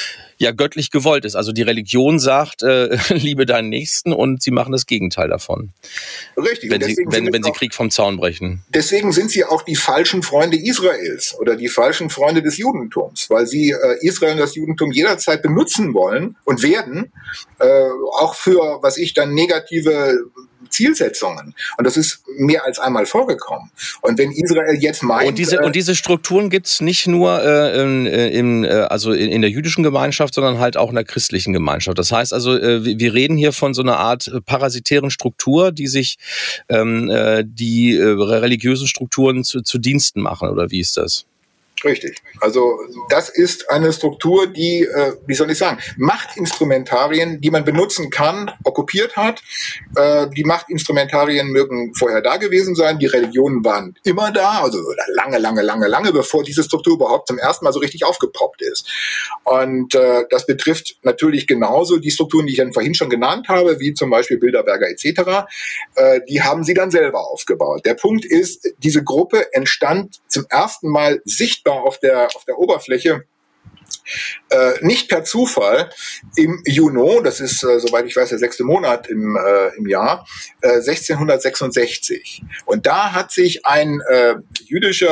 [SPEAKER 1] ja göttlich gewollt ist. Also die Religion sagt, äh, liebe deinen Nächsten, und sie machen das Gegenteil davon.
[SPEAKER 3] Richtig.
[SPEAKER 1] Wenn sie, wenn, wenn sie Krieg vom Zaun brechen.
[SPEAKER 3] Deswegen sind sie auch die falschen Freunde Israels oder die falschen Freunde des Judentums, weil sie äh, Israel und das Judentum jederzeit benutzen wollen und werden, äh, auch für, was ich dann negative Zielsetzungen. Und das ist mehr als einmal vorgekommen. Und wenn Israel jetzt meint...
[SPEAKER 1] Und diese, äh, und diese Strukturen gibt's nicht nur äh, in, in, äh, also in, in der jüdischen Gemeinschaft, sondern halt auch in der christlichen Gemeinschaft. Das heißt also, äh, wir reden hier von so einer Art parasitären Struktur, die sich ähm, äh, die äh, religiösen Strukturen zu, zu Diensten machen, oder wie ist das?
[SPEAKER 3] Richtig. Also das ist eine Struktur, die, äh, wie soll ich sagen, Machtinstrumentarien, die man benutzen kann, okkupiert hat. Äh, die Machtinstrumentarien mögen vorher da gewesen sein. Die Religionen waren immer da, also lange, lange, lange, lange, bevor diese Struktur überhaupt zum ersten Mal so richtig aufgepoppt ist. Und äh, das betrifft natürlich genauso die Strukturen, die ich dann vorhin schon genannt habe, wie zum Beispiel Bilderberger et cetera. Äh, die haben sie dann selber aufgebaut. Der Punkt ist, diese Gruppe entstand zum ersten Mal sichtbar auf der, auf der Oberfläche, äh, nicht per Zufall, im Juno, das ist, äh, soweit ich weiß, der sechste Monat im, äh, im Jahr, äh, sechzehnhundertsechsundsechzig. Und da hat sich ein äh, jüdischer...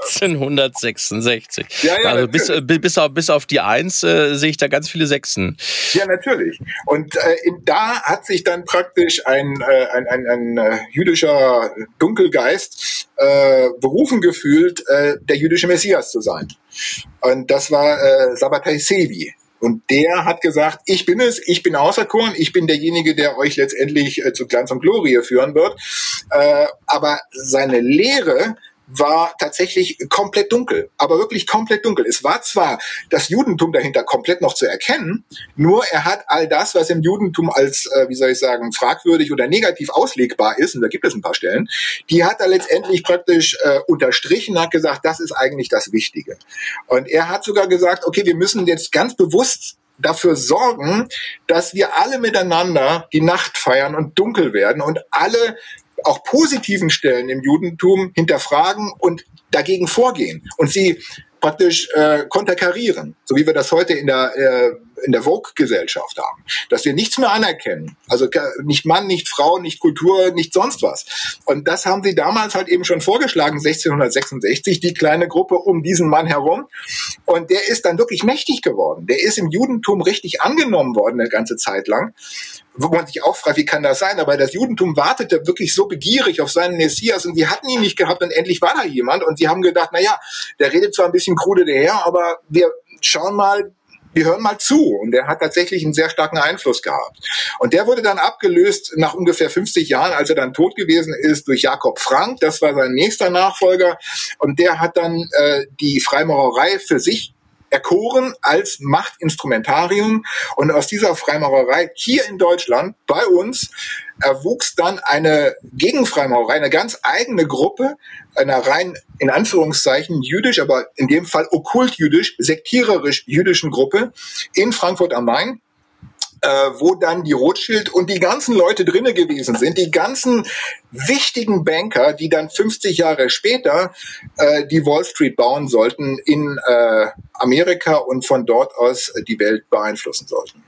[SPEAKER 1] sechzehnhundertsechsundsechzig.
[SPEAKER 3] Ja, ja,
[SPEAKER 1] also bis, bis, auf, bis auf die Eins äh, sehe ich da ganz viele Sechsen.
[SPEAKER 3] Ja, natürlich. Und äh, in, da hat sich dann praktisch ein, äh, ein, ein, ein äh, jüdischer Dunkelgeist äh, berufen gefühlt, äh, der jüdische Messias zu sein. Und das war äh, Sabbatai Sevi. Und der hat gesagt, ich bin es, ich bin auserkoren, ich bin derjenige, der euch letztendlich äh, zu Glanz und Glorie führen wird. Äh, aber seine Lehre war tatsächlich komplett dunkel, aber wirklich komplett dunkel. Es war zwar das Judentum dahinter komplett noch zu erkennen, nur er hat all das, was im Judentum als, äh, wie soll ich sagen, fragwürdig oder negativ auslegbar ist, und da gibt es ein paar Stellen, die hat er letztendlich praktisch äh, unterstrichen, hat gesagt, das ist eigentlich das Wichtige. Und er hat sogar gesagt, okay, wir müssen jetzt ganz bewusst dafür sorgen, dass wir alle miteinander die Nacht feiern und dunkel werden und alle auch positiven Stellen im Judentum hinterfragen und dagegen vorgehen und sie praktisch äh, konterkarieren, so wie wir das heute in der äh, in der Vogue-Gesellschaft haben, dass wir nichts mehr anerkennen, also nicht Mann, nicht Frau, nicht Kultur, nicht sonst was. Und das haben sie damals halt eben schon vorgeschlagen, sechzehnhundertsechsundsechzig, die kleine Gruppe um diesen Mann herum. Und der ist dann wirklich mächtig geworden. Der ist im Judentum richtig angenommen worden eine ganze Zeit lang. Wo man sich auch fragt, wie kann das sein? Aber das Judentum wartete wirklich so begierig auf seinen Messias und sie hatten ihn nicht gehabt und endlich war da jemand und sie haben gedacht, na ja, der redet zwar ein bisschen krude daher, aber wir schauen mal, wir hören mal zu. Und der hat tatsächlich einen sehr starken Einfluss gehabt. Und der wurde dann abgelöst nach ungefähr fünfzig Jahren, als er dann tot gewesen ist, durch Jakob Frank. Das war sein nächster Nachfolger. Und der hat dann äh, die Freimaurerei für sich erkoren als Machtinstrumentarium. Und aus dieser Freimaurerei hier in Deutschland, bei uns, erwuchs dann eine Gegenfreimaurerei, eine ganz eigene Gruppe, einer rein, in Anführungszeichen, jüdisch, aber in dem Fall okkult-jüdisch, sektiererisch-jüdischen Gruppe in Frankfurt am Main, äh, wo dann die Rothschild und die ganzen Leute drinne gewesen sind, die ganzen wichtigen Banker, die dann fünfzig Jahre später äh, die Wall Street bauen sollten in äh, Amerika und von dort aus die Welt beeinflussen sollten.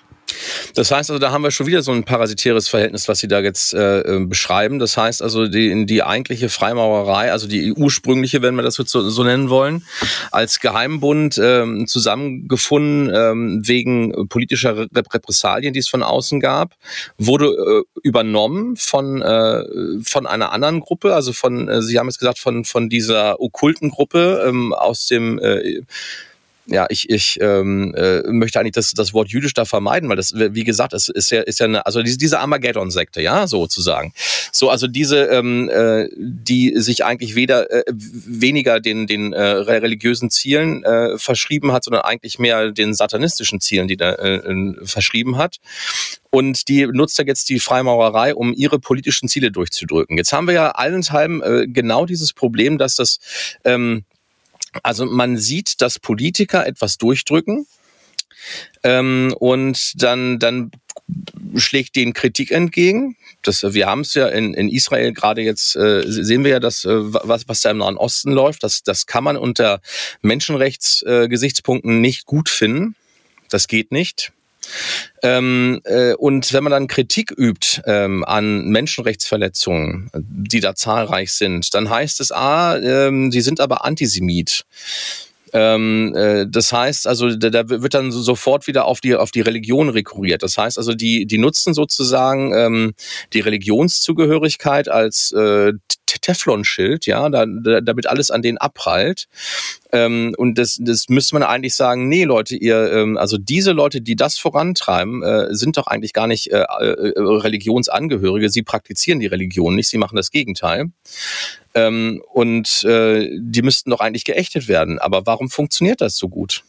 [SPEAKER 1] Das heißt also, da haben wir schon wieder so ein parasitäres Verhältnis, was Sie da jetzt äh, beschreiben. Das heißt also, die, die eigentliche Freimaurerei, also die ursprüngliche, wenn wir das jetzt so, so nennen wollen, als Geheimbund ähm, zusammengefunden ähm, wegen politischer Rep- Repressalien, die es von außen gab, wurde äh, übernommen von äh, von einer anderen Gruppe, also von, äh, Sie haben jetzt gesagt, von von dieser okkulten Gruppe ähm, aus dem äh, Ja, ich ich ähm, äh, möchte eigentlich das das Wort jüdisch da vermeiden, weil das, wie gesagt, es ist ja ist ja eine, also diese, diese Armageddon-Sekte, ja, sozusagen. So, also diese, ähm, äh, die sich eigentlich weder äh, weniger den den äh, religiösen Zielen äh, verschrieben hat, sondern eigentlich mehr den satanistischen Zielen, die da äh, verschrieben hat. Und die nutzt ja jetzt die Freimaurerei, um ihre politischen Ziele durchzudrücken. Jetzt haben wir ja allenthalben äh, genau dieses Problem, dass das ähm, Also man sieht, dass Politiker etwas durchdrücken ähm, und dann dann schlägt denen Kritik entgegen. Das, wir haben es ja in, in Israel gerade jetzt, äh, sehen wir ja, dass, äh, was, was da im Nahen Osten läuft. Das, das kann man unter Menschenrechtsgesichtspunkten äh, nicht gut finden. Das geht nicht. Ähm, äh, und wenn man dann Kritik übt ähm, an Menschenrechtsverletzungen, die da zahlreich sind, dann heißt es, ah, ähm, sie sind aber Antisemit. Ähm, äh, das heißt, also da, da wird dann so sofort wieder auf die auf die Religion rekurriert. Das heißt, also die die nutzen sozusagen ähm, die Religionszugehörigkeit als äh, Teflonschild, ja, da, da, damit alles an denen abprallt. Ähm, und das, das müsste man eigentlich sagen, nee, Leute, ihr, ähm, also diese Leute, die das vorantreiben, äh, sind doch eigentlich gar nicht äh, äh, Religionsangehörige. Sie praktizieren die Religion nicht, sie machen das Gegenteil. Ähm, und äh, die müssten doch eigentlich geächtet werden. Aber warum funktioniert das so gut?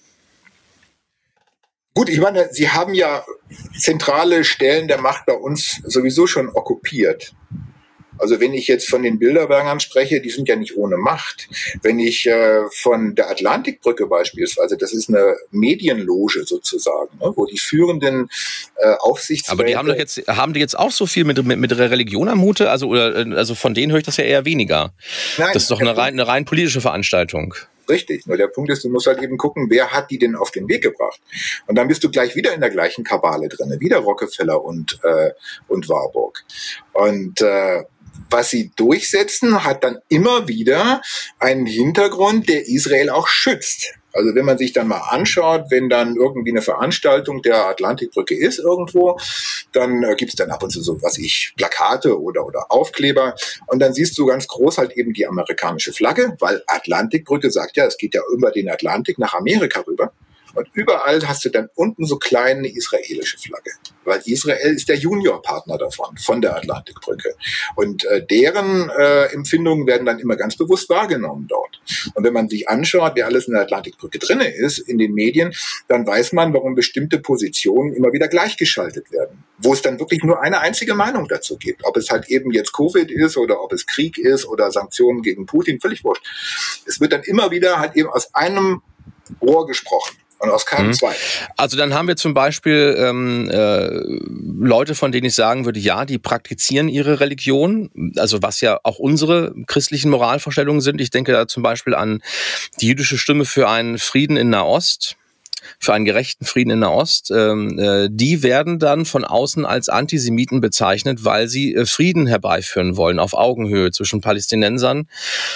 [SPEAKER 3] Gut, ich meine, Sie haben ja zentrale Stellen der Macht bei uns sowieso schon okkupiert. Also wenn ich jetzt von den Bilderbergern spreche, die sind ja nicht ohne Macht. Wenn ich äh, von der Atlantikbrücke beispielsweise, das ist eine Medienloge sozusagen, ne, wo die führenden äh, Aufsichtsräte...
[SPEAKER 1] Aber die haben doch jetzt, haben die jetzt auch so viel mit, mit, mit der Religion am Hute? Also, oder, also von denen höre ich das ja eher weniger. Nein, das ist doch eine rein, eine rein politische Veranstaltung.
[SPEAKER 3] Richtig, nur der Punkt ist, du musst halt eben gucken, wer hat die denn auf den Weg gebracht? Und dann bist du gleich wieder in der gleichen Kabale drin, wieder Rockefeller und, äh, und Warburg. Und äh, was sie durchsetzen, hat dann immer wieder einen Hintergrund, der Israel auch schützt. Also wenn man sich dann mal anschaut, wenn dann irgendwie eine Veranstaltung der Atlantikbrücke ist irgendwo, dann äh, gibt es dann ab und zu so, was ich, Plakate oder, oder Aufkleber. Und dann siehst du ganz groß halt eben die amerikanische Flagge, weil Atlantikbrücke sagt ja, es geht ja über den Atlantik nach Amerika rüber. Und überall hast du dann unten so kleine israelische Flagge. weil Israel ist der Juniorpartner davon, von der Atlantikbrücke. Und äh, deren äh, Empfindungen werden dann immer ganz bewusst wahrgenommen dort. Und wenn man sich anschaut, wer alles in der Atlantikbrücke drin ist, in den Medien, dann weiß man, warum bestimmte Positionen immer wieder gleichgeschaltet werden. Wo es dann wirklich nur eine einzige Meinung dazu gibt. Ob es halt eben jetzt Covid ist oder ob es Krieg ist oder Sanktionen gegen Putin, völlig wurscht. Es wird dann immer wieder halt eben aus einem Rohr gesprochen. Und aus keinem mhm. zweiten.
[SPEAKER 1] Also dann haben wir zum Beispiel ähm, äh, Leute, von denen ich sagen würde, ja, die praktizieren ihre Religion, also was ja auch unsere christlichen Moralvorstellungen sind. Ich denke da zum Beispiel an die jüdische Stimme für einen Frieden in Nahost, für einen gerechten Frieden in Nahost. Ähm, äh, die werden dann von außen als Antisemiten bezeichnet, weil sie äh, Frieden herbeiführen wollen auf Augenhöhe zwischen Palästinensern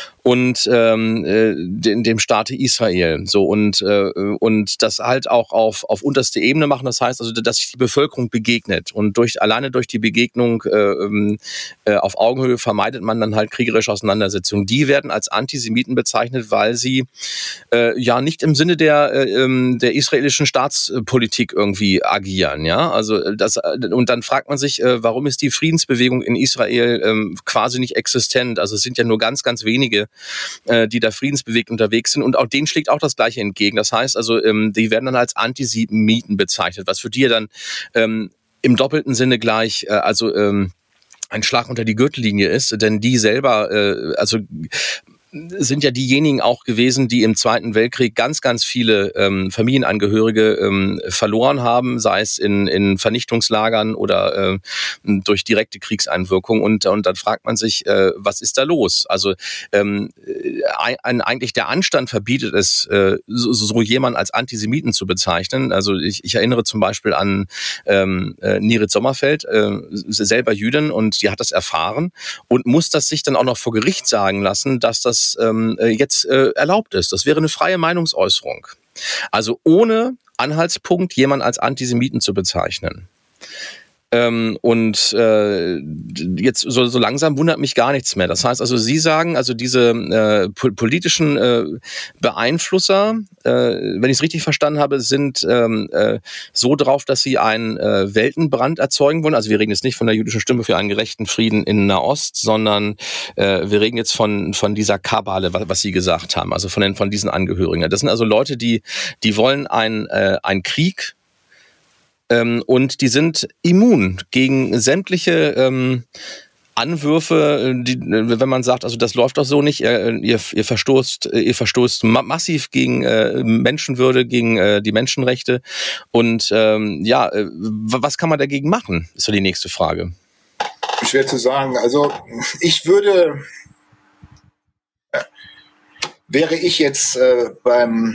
[SPEAKER 1] und ähm, äh, dem, dem Staate Israel. So und äh, und das halt auch auf auf unterste Ebene machen. Das heißt also, dass sich die Bevölkerung begegnet und durch alleine durch die Begegnung äh, äh, auf Augenhöhe vermeidet man dann halt kriegerische Auseinandersetzungen. Die werden als Antisemiten bezeichnet, weil sie äh, ja nicht im Sinne der äh, der israelischen Staatspolitik irgendwie agieren. Ja, also das und dann fragt man sich, äh, warum ist die Friedensbewegung in Israel äh, quasi nicht existent? Also es sind ja nur ganz ganz wenige, die da friedensbewegt unterwegs sind und auch denen schlägt auch das Gleiche entgegen. Das heißt also, ähm, die werden dann als Antisemiten bezeichnet, was für die ja dann ähm, im doppelten Sinne gleich, äh, also ähm, ein Schlag unter die Gürtellinie ist, denn die selber, äh, also sind ja diejenigen auch gewesen, die im Zweiten Weltkrieg ganz, ganz viele ähm, Familienangehörige ähm, verloren haben, sei es in, in Vernichtungslagern oder äh, durch direkte Kriegseinwirkung. Und, und dann fragt man sich, äh, was ist da los? Also ähm, ein, eigentlich der Anstand verbietet es, äh, so, so jemanden als Antisemiten zu bezeichnen. Also ich, ich erinnere zum Beispiel an ähm, äh, Nirit Sommerfeld, äh, selber Jüdin, und die hat das erfahren und muss das sich dann auch noch vor Gericht sagen lassen, dass das ähm, jetzt äh, erlaubt ist. Das wäre eine freie Meinungsäußerung. Also ohne Anhaltspunkt, jemanden als Antisemiten zu bezeichnen. Ähm, und äh, jetzt so, so langsam wundert mich gar nichts mehr. Das heißt also, Sie sagen, also diese äh, politischen äh, Beeinflusser, äh, wenn ich es richtig verstanden habe, sind ähm, äh, so drauf, dass sie einen äh, Weltenbrand erzeugen wollen. Also wir reden jetzt nicht von der jüdischen Stimme für einen gerechten Frieden in Nahost, sondern äh, wir reden jetzt von von dieser Kabale, was, was Sie gesagt haben, also von den von diesen Angehörigen. Das sind also Leute, die die wollen einen äh, einen Krieg. Und die sind immun gegen sämtliche ähm, Anwürfe, die, wenn man sagt, also das läuft doch so nicht, ihr, ihr, ihr verstoßt, ihr verstoßt ma- massiv gegen äh, Menschenwürde, gegen äh, die Menschenrechte. Und ähm, ja, äh, was kann man dagegen machen, ist so die nächste Frage.
[SPEAKER 3] Schwer zu sagen. Also ich würde, ja, wäre ich jetzt äh, beim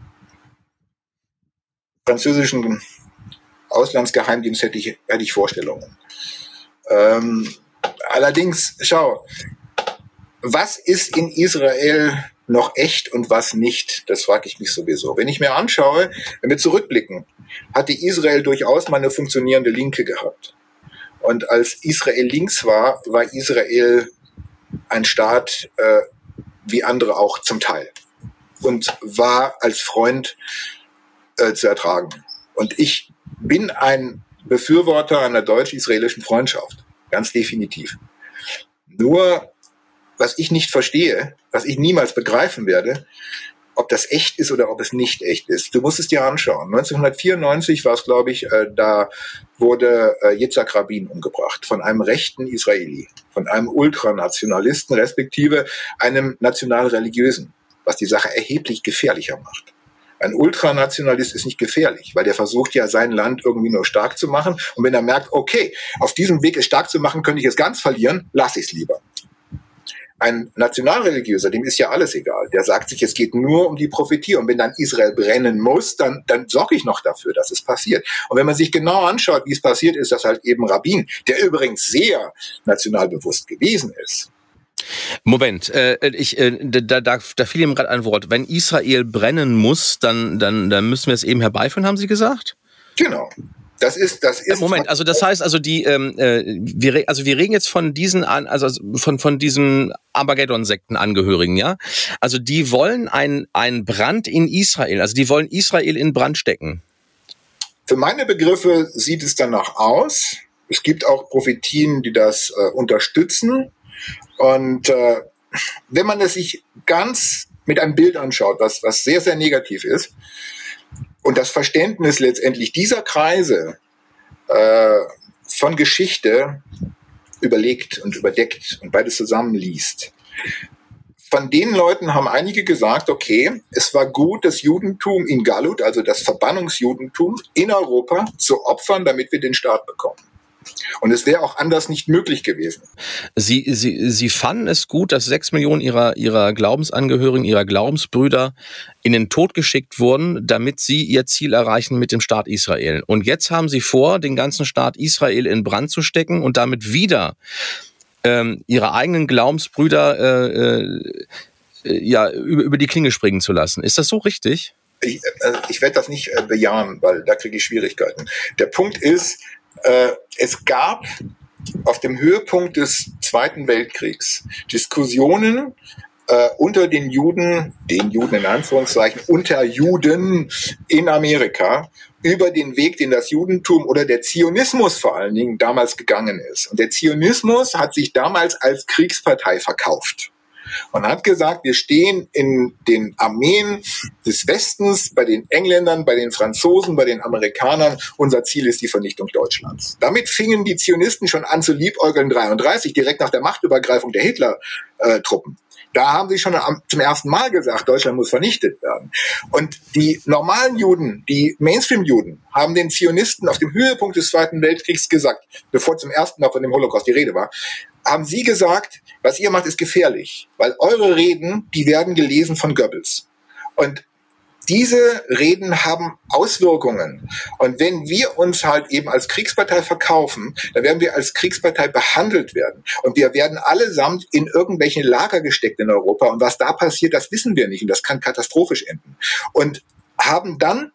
[SPEAKER 3] französischen Auslandsgeheimdienst hätte ich, hätte ich Vorstellungen. Ähm, allerdings, schau, was ist in Israel noch echt und was nicht? Das frage ich mich sowieso. Wenn ich mir anschaue, wenn wir zurückblicken, hatte Israel durchaus mal eine funktionierende Linke gehabt. Und als Israel links war, war Israel ein Staat äh, wie andere auch zum Teil und war als Freund äh, zu ertragen. Und ich bin ein Befürworter einer deutsch-israelischen Freundschaft, ganz definitiv. Nur, was ich nicht verstehe, was ich niemals begreifen werde, ob das echt ist oder ob es nicht echt ist. Du musst es dir anschauen. neunzehnhundertvierundneunzig war es, glaube ich, äh, da wurde äh, Yitzhak Rabin umgebracht von einem rechten Israeli, von einem Ultranationalisten, respektive einem nationalreligiösen, was die Sache erheblich gefährlicher macht. Ein Ultranationalist ist nicht gefährlich, weil der versucht ja, sein Land irgendwie nur stark zu machen. Und wenn er merkt, okay, auf diesem Weg es stark zu machen, könnte ich es ganz verlieren, lasse ich es lieber. Ein Nationalreligiöser, dem ist ja alles egal. Der sagt sich, es geht nur um die Prophetie. Und wenn dann Israel brennen muss, dann, dann sorge ich noch dafür, dass es passiert. Und wenn man sich genau anschaut, wie es passiert ist, dass halt eben Rabin, der übrigens sehr nationalbewusst gewesen ist,
[SPEAKER 1] Moment, äh, ich, äh, da, da, da fiel ihm gerade ein Wort. Wenn Israel brennen muss, dann, dann, dann müssen wir es eben herbeiführen, haben Sie gesagt?
[SPEAKER 3] Genau. Das ist, das ist.
[SPEAKER 1] Moment, also das heißt, also die, ähm, äh, wir, also wir reden jetzt von diesen, an, also von von diesen Armageddon-Sektenangehörigen, ja. Also die wollen ein ein Brand in Israel, also die wollen Israel in Brand stecken.
[SPEAKER 3] Für meine Begriffe sieht es danach aus. Es gibt auch Prophetien, die das äh, unterstützen. Und äh, wenn man es sich ganz mit einem Bild anschaut, was, was sehr, sehr negativ ist, und das Verständnis letztendlich dieser Kreise äh, von Geschichte überlegt und überdeckt und beides zusammenliest. Von den Leuten haben einige gesagt, okay, es war gut, das Judentum in Galut, also das Verbannungsjudentum in Europa zu opfern, damit wir den Staat bekommen. Und es wäre auch anders nicht möglich gewesen.
[SPEAKER 1] Sie, Sie, Sie fanden es gut, dass sechs Millionen ihrer, ihrer Glaubensangehörigen, ihrer Glaubensbrüder in den Tod geschickt wurden, damit sie ihr Ziel erreichen mit dem Staat Israel. Und jetzt haben Sie vor, den ganzen Staat Israel in Brand zu stecken und damit wieder ähm, ihre eigenen Glaubensbrüder äh, äh, ja, über, über die Klinge springen zu lassen. Ist das so richtig?
[SPEAKER 3] Ich, äh, ich werde das nicht äh, bejahen, weil da kriege ich Schwierigkeiten. Der Punkt ist, Äh, es gab auf dem Höhepunkt des Zweiten Weltkriegs Diskussionen äh, unter den Juden, den Juden in Anführungszeichen, unter Juden in Amerika über den Weg, den das Judentum oder der Zionismus vor allen Dingen damals gegangen ist. Und der Zionismus hat sich damals als Kriegspartei verkauft. Und hat gesagt, wir stehen in den Armeen des Westens, bei den Engländern, bei den Franzosen, bei den Amerikanern. Unser Ziel ist die Vernichtung Deutschlands. Damit fingen die Zionisten schon an zu liebäugeln, dreiunddreißig, direkt nach der Machtübergreifung der Hitler-Truppen. Da haben sie schon zum ersten Mal gesagt, Deutschland muss vernichtet werden. Und die normalen Juden, die Mainstream-Juden, haben den Zionisten auf dem Höhepunkt des Zweiten Weltkriegs gesagt, bevor zum ersten Mal von dem Holocaust die Rede war, haben sie gesagt, was ihr macht, ist gefährlich, weil eure Reden, die werden gelesen von Goebbels. Und diese Reden haben Auswirkungen. Und wenn wir uns halt eben als Kriegspartei verkaufen, dann werden wir als Kriegspartei behandelt werden. Und wir werden allesamt in irgendwelche Lager gesteckt in Europa. Und was da passiert, das wissen wir nicht. Und das kann katastrophisch enden. Und haben dann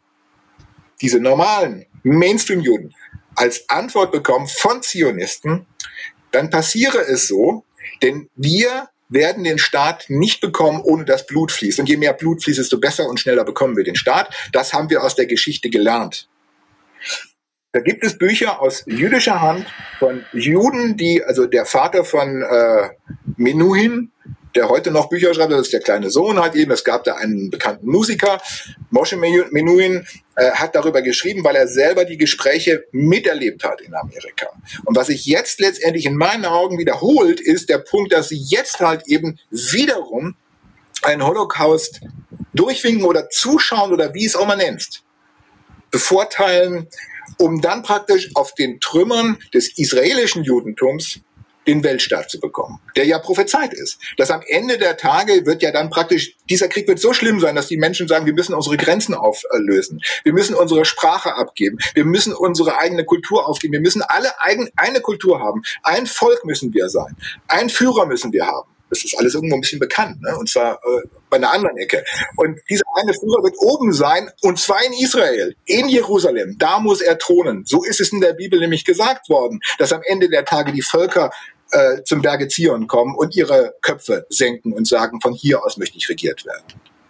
[SPEAKER 3] diese normalen Mainstream-Juden als Antwort bekommen von Zionisten, dann passiere es so, denn wir werden den Staat nicht bekommen, ohne dass Blut fließt. Und je mehr Blut fließt, desto besser und schneller bekommen wir den Staat. Das haben wir aus der Geschichte gelernt. Da gibt es Bücher aus jüdischer Hand von Juden, die, also der Vater von äh, Menuhin, der heute noch Bücher schreibt, das ist der kleine Sohn halt eben, es gab da einen bekannten Musiker, Moshe Menuhin, äh, hat darüber geschrieben, weil er selber die Gespräche miterlebt hat in Amerika. Und was sich jetzt letztendlich in meinen Augen wiederholt, ist der Punkt, dass sie jetzt halt eben wiederum einen Holocaust durchwinken oder zuschauen oder wie es auch mal nennst, bevorteilen, um dann praktisch auf den Trümmern des israelischen Judentums den Weltstaat zu bekommen, der ja prophezeit ist. Dass am Ende der Tage wird ja dann praktisch, dieser Krieg wird so schlimm sein, dass die Menschen sagen, wir müssen unsere Grenzen auflösen. Wir müssen unsere Sprache abgeben. Wir müssen unsere eigene Kultur aufgeben. Wir müssen alle eigen, eine Kultur haben. Ein Volk müssen wir sein. Ein Führer müssen wir haben. Das ist alles irgendwo ein bisschen bekannt, ne? Und zwar äh, bei einer anderen Ecke. Und dieser eine Führer wird oben sein, und zwar in Israel, in Jerusalem. Da muss er thronen. So ist es in der Bibel nämlich gesagt worden, dass am Ende der Tage die Völker äh, zum Berge Zion kommen und ihre Köpfe senken und sagen, von hier aus möchte ich regiert werden.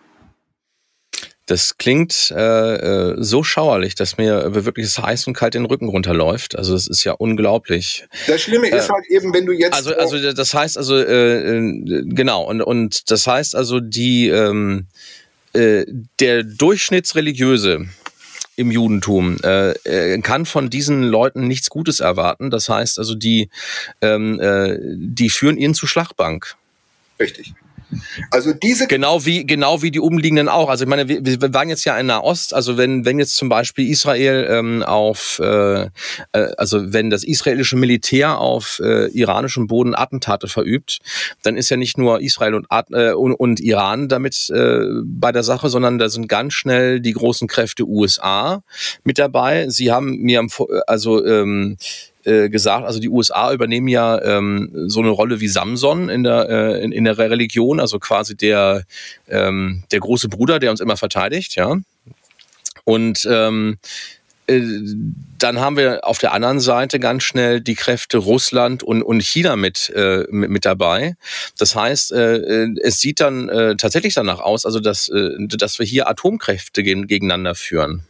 [SPEAKER 1] Das klingt äh, so schauerlich, dass mir wirklich das heiß und kalt den Rücken runterläuft. Also das ist ja unglaublich.
[SPEAKER 3] Das Schlimme ist äh, halt eben, wenn du jetzt...
[SPEAKER 1] Also, also das heißt also, äh, genau, und, und das heißt also, die ähm, äh, der Durchschnittsreligiöse im Judentum äh, kann von diesen Leuten nichts Gutes erwarten. Das heißt also, die, ähm, äh, die führen ihn zur Schlachtbank.
[SPEAKER 3] Richtig. Also diese
[SPEAKER 1] genau wie genau wie die umliegenden auch. Also ich meine, wir, wir waren jetzt ja in Nahost. Also wenn wenn jetzt zum Beispiel Israel ähm, auf äh, also wenn das israelische Militär auf äh, iranischem Boden Attentate verübt, dann ist ja nicht nur Israel und äh, und, und Iran damit äh, bei der Sache, sondern da sind ganz schnell die großen Kräfte U S A mit dabei. Sie haben mir also ähm, gesagt, also die U S A übernehmen ja ähm, so eine Rolle wie Samson in der äh, in, in der Religion, also quasi der ähm, der große Bruder, der uns immer verteidigt, ja. Und ähm, äh, dann haben wir auf der anderen Seite ganz schnell die Kräfte Russland und und China mit äh, mit, mit dabei. Das heißt, äh, es sieht dann äh, tatsächlich danach aus, also dass äh, dass wir hier Atomkräfte gegen, gegeneinander führen.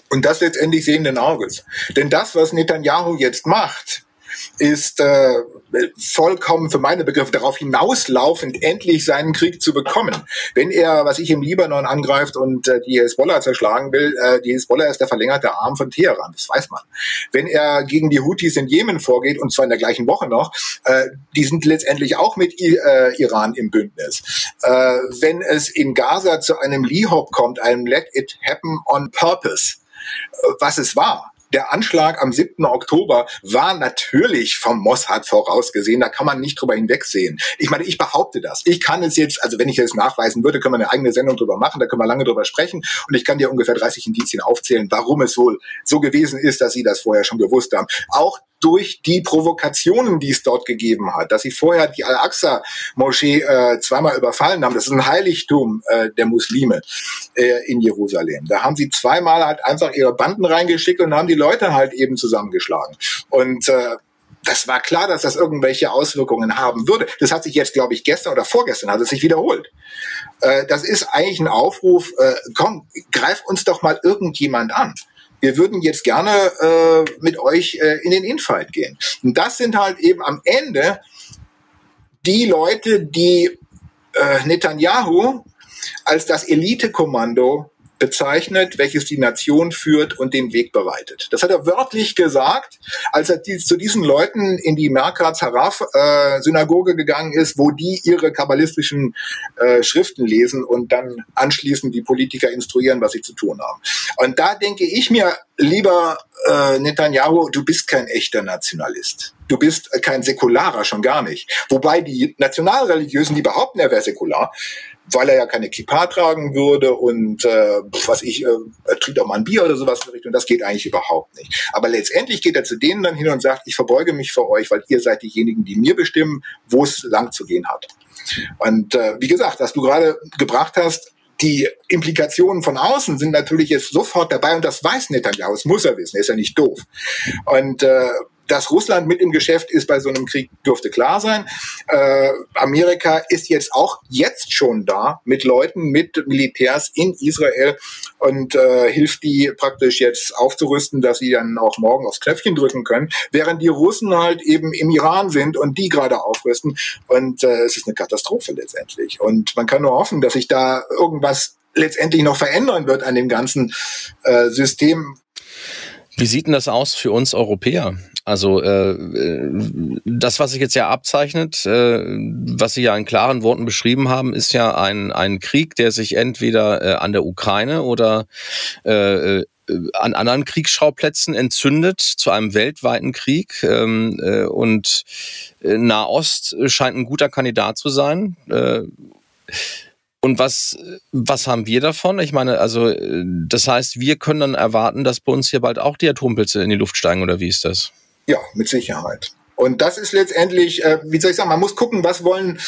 [SPEAKER 3] Und das letztendlich sehenden Auges. Denn das, was Netanyahu jetzt macht, ist äh, vollkommen für meine Begriffe darauf hinauslaufend, endlich seinen Krieg zu bekommen. Wenn er, was ich im Libanon angreift und äh, die Hezbollah zerschlagen will, äh, die Hezbollah ist der verlängerte Arm von Teheran, das weiß man. Wenn er gegen die Houthis in Jemen vorgeht, und zwar in der gleichen Woche noch, äh, die sind letztendlich auch mit I- äh, Iran im Bündnis. Äh, wenn es in Gaza zu einem Lihop kommt, einem Let it happen on purpose, äh, was es war, der Anschlag am siebten Oktober war natürlich vom Mossad vorausgesehen. Da kann man nicht drüber hinwegsehen. Ich meine, ich behaupte das. Ich kann es jetzt, also wenn ich es nachweisen würde, können wir eine eigene Sendung drüber machen, da können wir lange drüber sprechen. Und ich kann dir ungefähr dreißig Indizien aufzählen, warum es wohl so gewesen ist, dass sie das vorher schon gewusst haben. Auch durch die Provokationen, die es dort gegeben hat, dass sie vorher die Al-Aqsa-Moschee äh, zweimal überfallen haben. Das ist ein Heiligtum äh, der Muslime äh, in Jerusalem. Da haben sie zweimal halt einfach ihre Banden reingeschickt und haben die Leute halt eben zusammengeschlagen. Und äh, das war klar, dass das irgendwelche Auswirkungen haben würde. Das hat sich jetzt, glaube ich, gestern oder vorgestern hat es sich wiederholt. Äh, das ist eigentlich ein Aufruf, äh, komm, greif uns doch mal irgendjemand an. Wir würden jetzt gerne äh, mit euch äh, in den Infight gehen. Und das sind halt eben am Ende die Leute, die äh, Netanyahu als das Elitekommando bezeichnet, welches die Nation führt und den Weg bereitet. Das hat er wörtlich gesagt, als er die, zu diesen Leuten in die Merkaz Haraf äh, Synagoge gegangen ist, wo die ihre kabbalistischen äh, Schriften lesen und dann anschließend die Politiker instruieren, was sie zu tun haben. Und da denke ich mir, lieber äh, Netanyahu, du bist kein echter Nationalist. Du bist kein Säkularer, schon gar nicht. Wobei die Nationalreligiösen, die behaupten, er wäre säkular, weil er ja keine Kippa tragen würde und äh, was ich, äh, er trinkt auch mal ein Bier oder sowas in der Richtung, das geht eigentlich überhaupt nicht. Aber letztendlich geht er zu denen dann hin und sagt, ich verbeuge mich vor euch, weil ihr seid diejenigen, die mir bestimmen, wo es lang zu gehen hat. Und äh, wie gesagt, was du gerade gebracht hast, die Implikationen von außen sind natürlich jetzt sofort dabei und das weiß Netanyahu, das muss er wissen, er ist ja nicht doof. Und äh, dass Russland mit im Geschäft ist bei so einem Krieg, dürfte klar sein. Äh, Amerika ist jetzt auch jetzt schon da mit Leuten, mit Militärs in Israel und äh, hilft die praktisch jetzt aufzurüsten, dass sie dann auch morgen aufs Knöpfchen drücken können, während die Russen halt eben im Iran sind und die gerade aufrüsten. Und äh, es ist eine Katastrophe letztendlich. Und man kann nur hoffen, dass sich da irgendwas letztendlich noch verändern wird an dem ganzen äh, System.
[SPEAKER 1] Wie sieht denn das aus für uns Europäer? Also äh, das, was sich jetzt ja abzeichnet, äh, was Sie ja in klaren Worten beschrieben haben, ist ja ein ein Krieg, der sich entweder äh, an der Ukraine oder äh, an anderen Kriegsschauplätzen entzündet zu einem weltweiten Krieg. Ähm, äh, und Nahost scheint ein guter Kandidat zu sein. Äh, Und was, was haben wir davon? Ich meine, also, das heißt, wir können dann erwarten, dass bei uns hier bald auch die Atompilze in die Luft steigen, oder wie ist das?
[SPEAKER 3] Ja, mit Sicherheit. Und das ist letztendlich, äh, wie soll ich sagen, man muss gucken, was wollen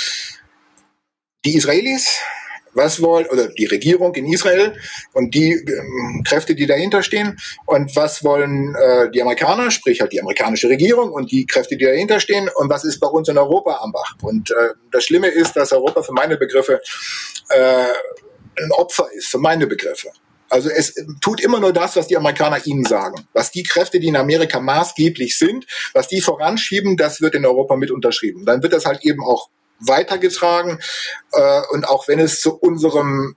[SPEAKER 3] die Israelis, was wollen, oder die Regierung in Israel und die ähm, Kräfte, die dahinter stehen, und was wollen äh, die Amerikaner, sprich halt die amerikanische Regierung und die Kräfte, die dahinter stehen, und was ist bei uns in Europa am Bach. Und äh, das Schlimme ist, dass Europa für meine Begriffe äh, ein Opfer ist, für meine Begriffe. Also es tut immer nur das, was die Amerikaner ihnen sagen. Was die Kräfte, die in Amerika maßgeblich sind, was die voranschieben, das wird in Europa mit unterschrieben. Dann wird das halt eben auch weitergetragen äh, und auch wenn es zu unserem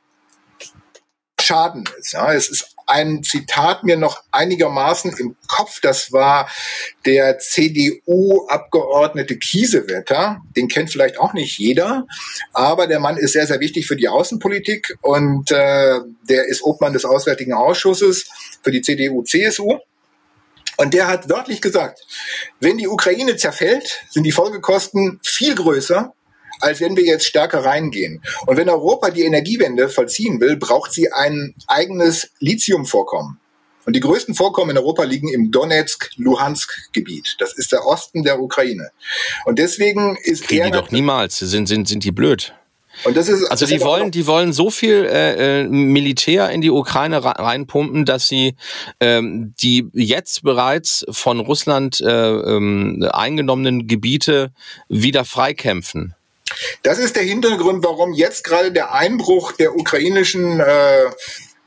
[SPEAKER 3] Schaden ist. Ja, es ist ein Zitat mir noch einigermaßen im Kopf, das war der C D U-Abgeordnete Kiesewetter, den kennt vielleicht auch nicht jeder, aber der Mann ist sehr, sehr wichtig für die Außenpolitik und äh, der ist Obmann des Auswärtigen Ausschusses für die C D U C S U. Und der hat wörtlich gesagt, wenn die Ukraine zerfällt, sind die Folgekosten viel größer, als wenn wir jetzt stärker reingehen. Und wenn Europa die Energiewende vollziehen will, braucht sie ein eigenes Lithiumvorkommen. Und die größten Vorkommen in Europa liegen im Donetsk-Luhansk-Gebiet. Das ist der Osten der Ukraine. Und deswegen ist
[SPEAKER 1] Kriegen die doch niemals. Sind, sind, sind die blöd?
[SPEAKER 3] Und das ist,
[SPEAKER 1] also
[SPEAKER 3] das
[SPEAKER 1] die
[SPEAKER 3] ist
[SPEAKER 1] wollen, die wollen so viel äh, Militär in die Ukraine reinpumpen, dass sie ähm, die jetzt bereits von Russland äh, ähm, eingenommenen Gebiete wieder freikämpfen.
[SPEAKER 3] Das ist der Hintergrund, warum jetzt gerade der Einbruch der ukrainischen äh,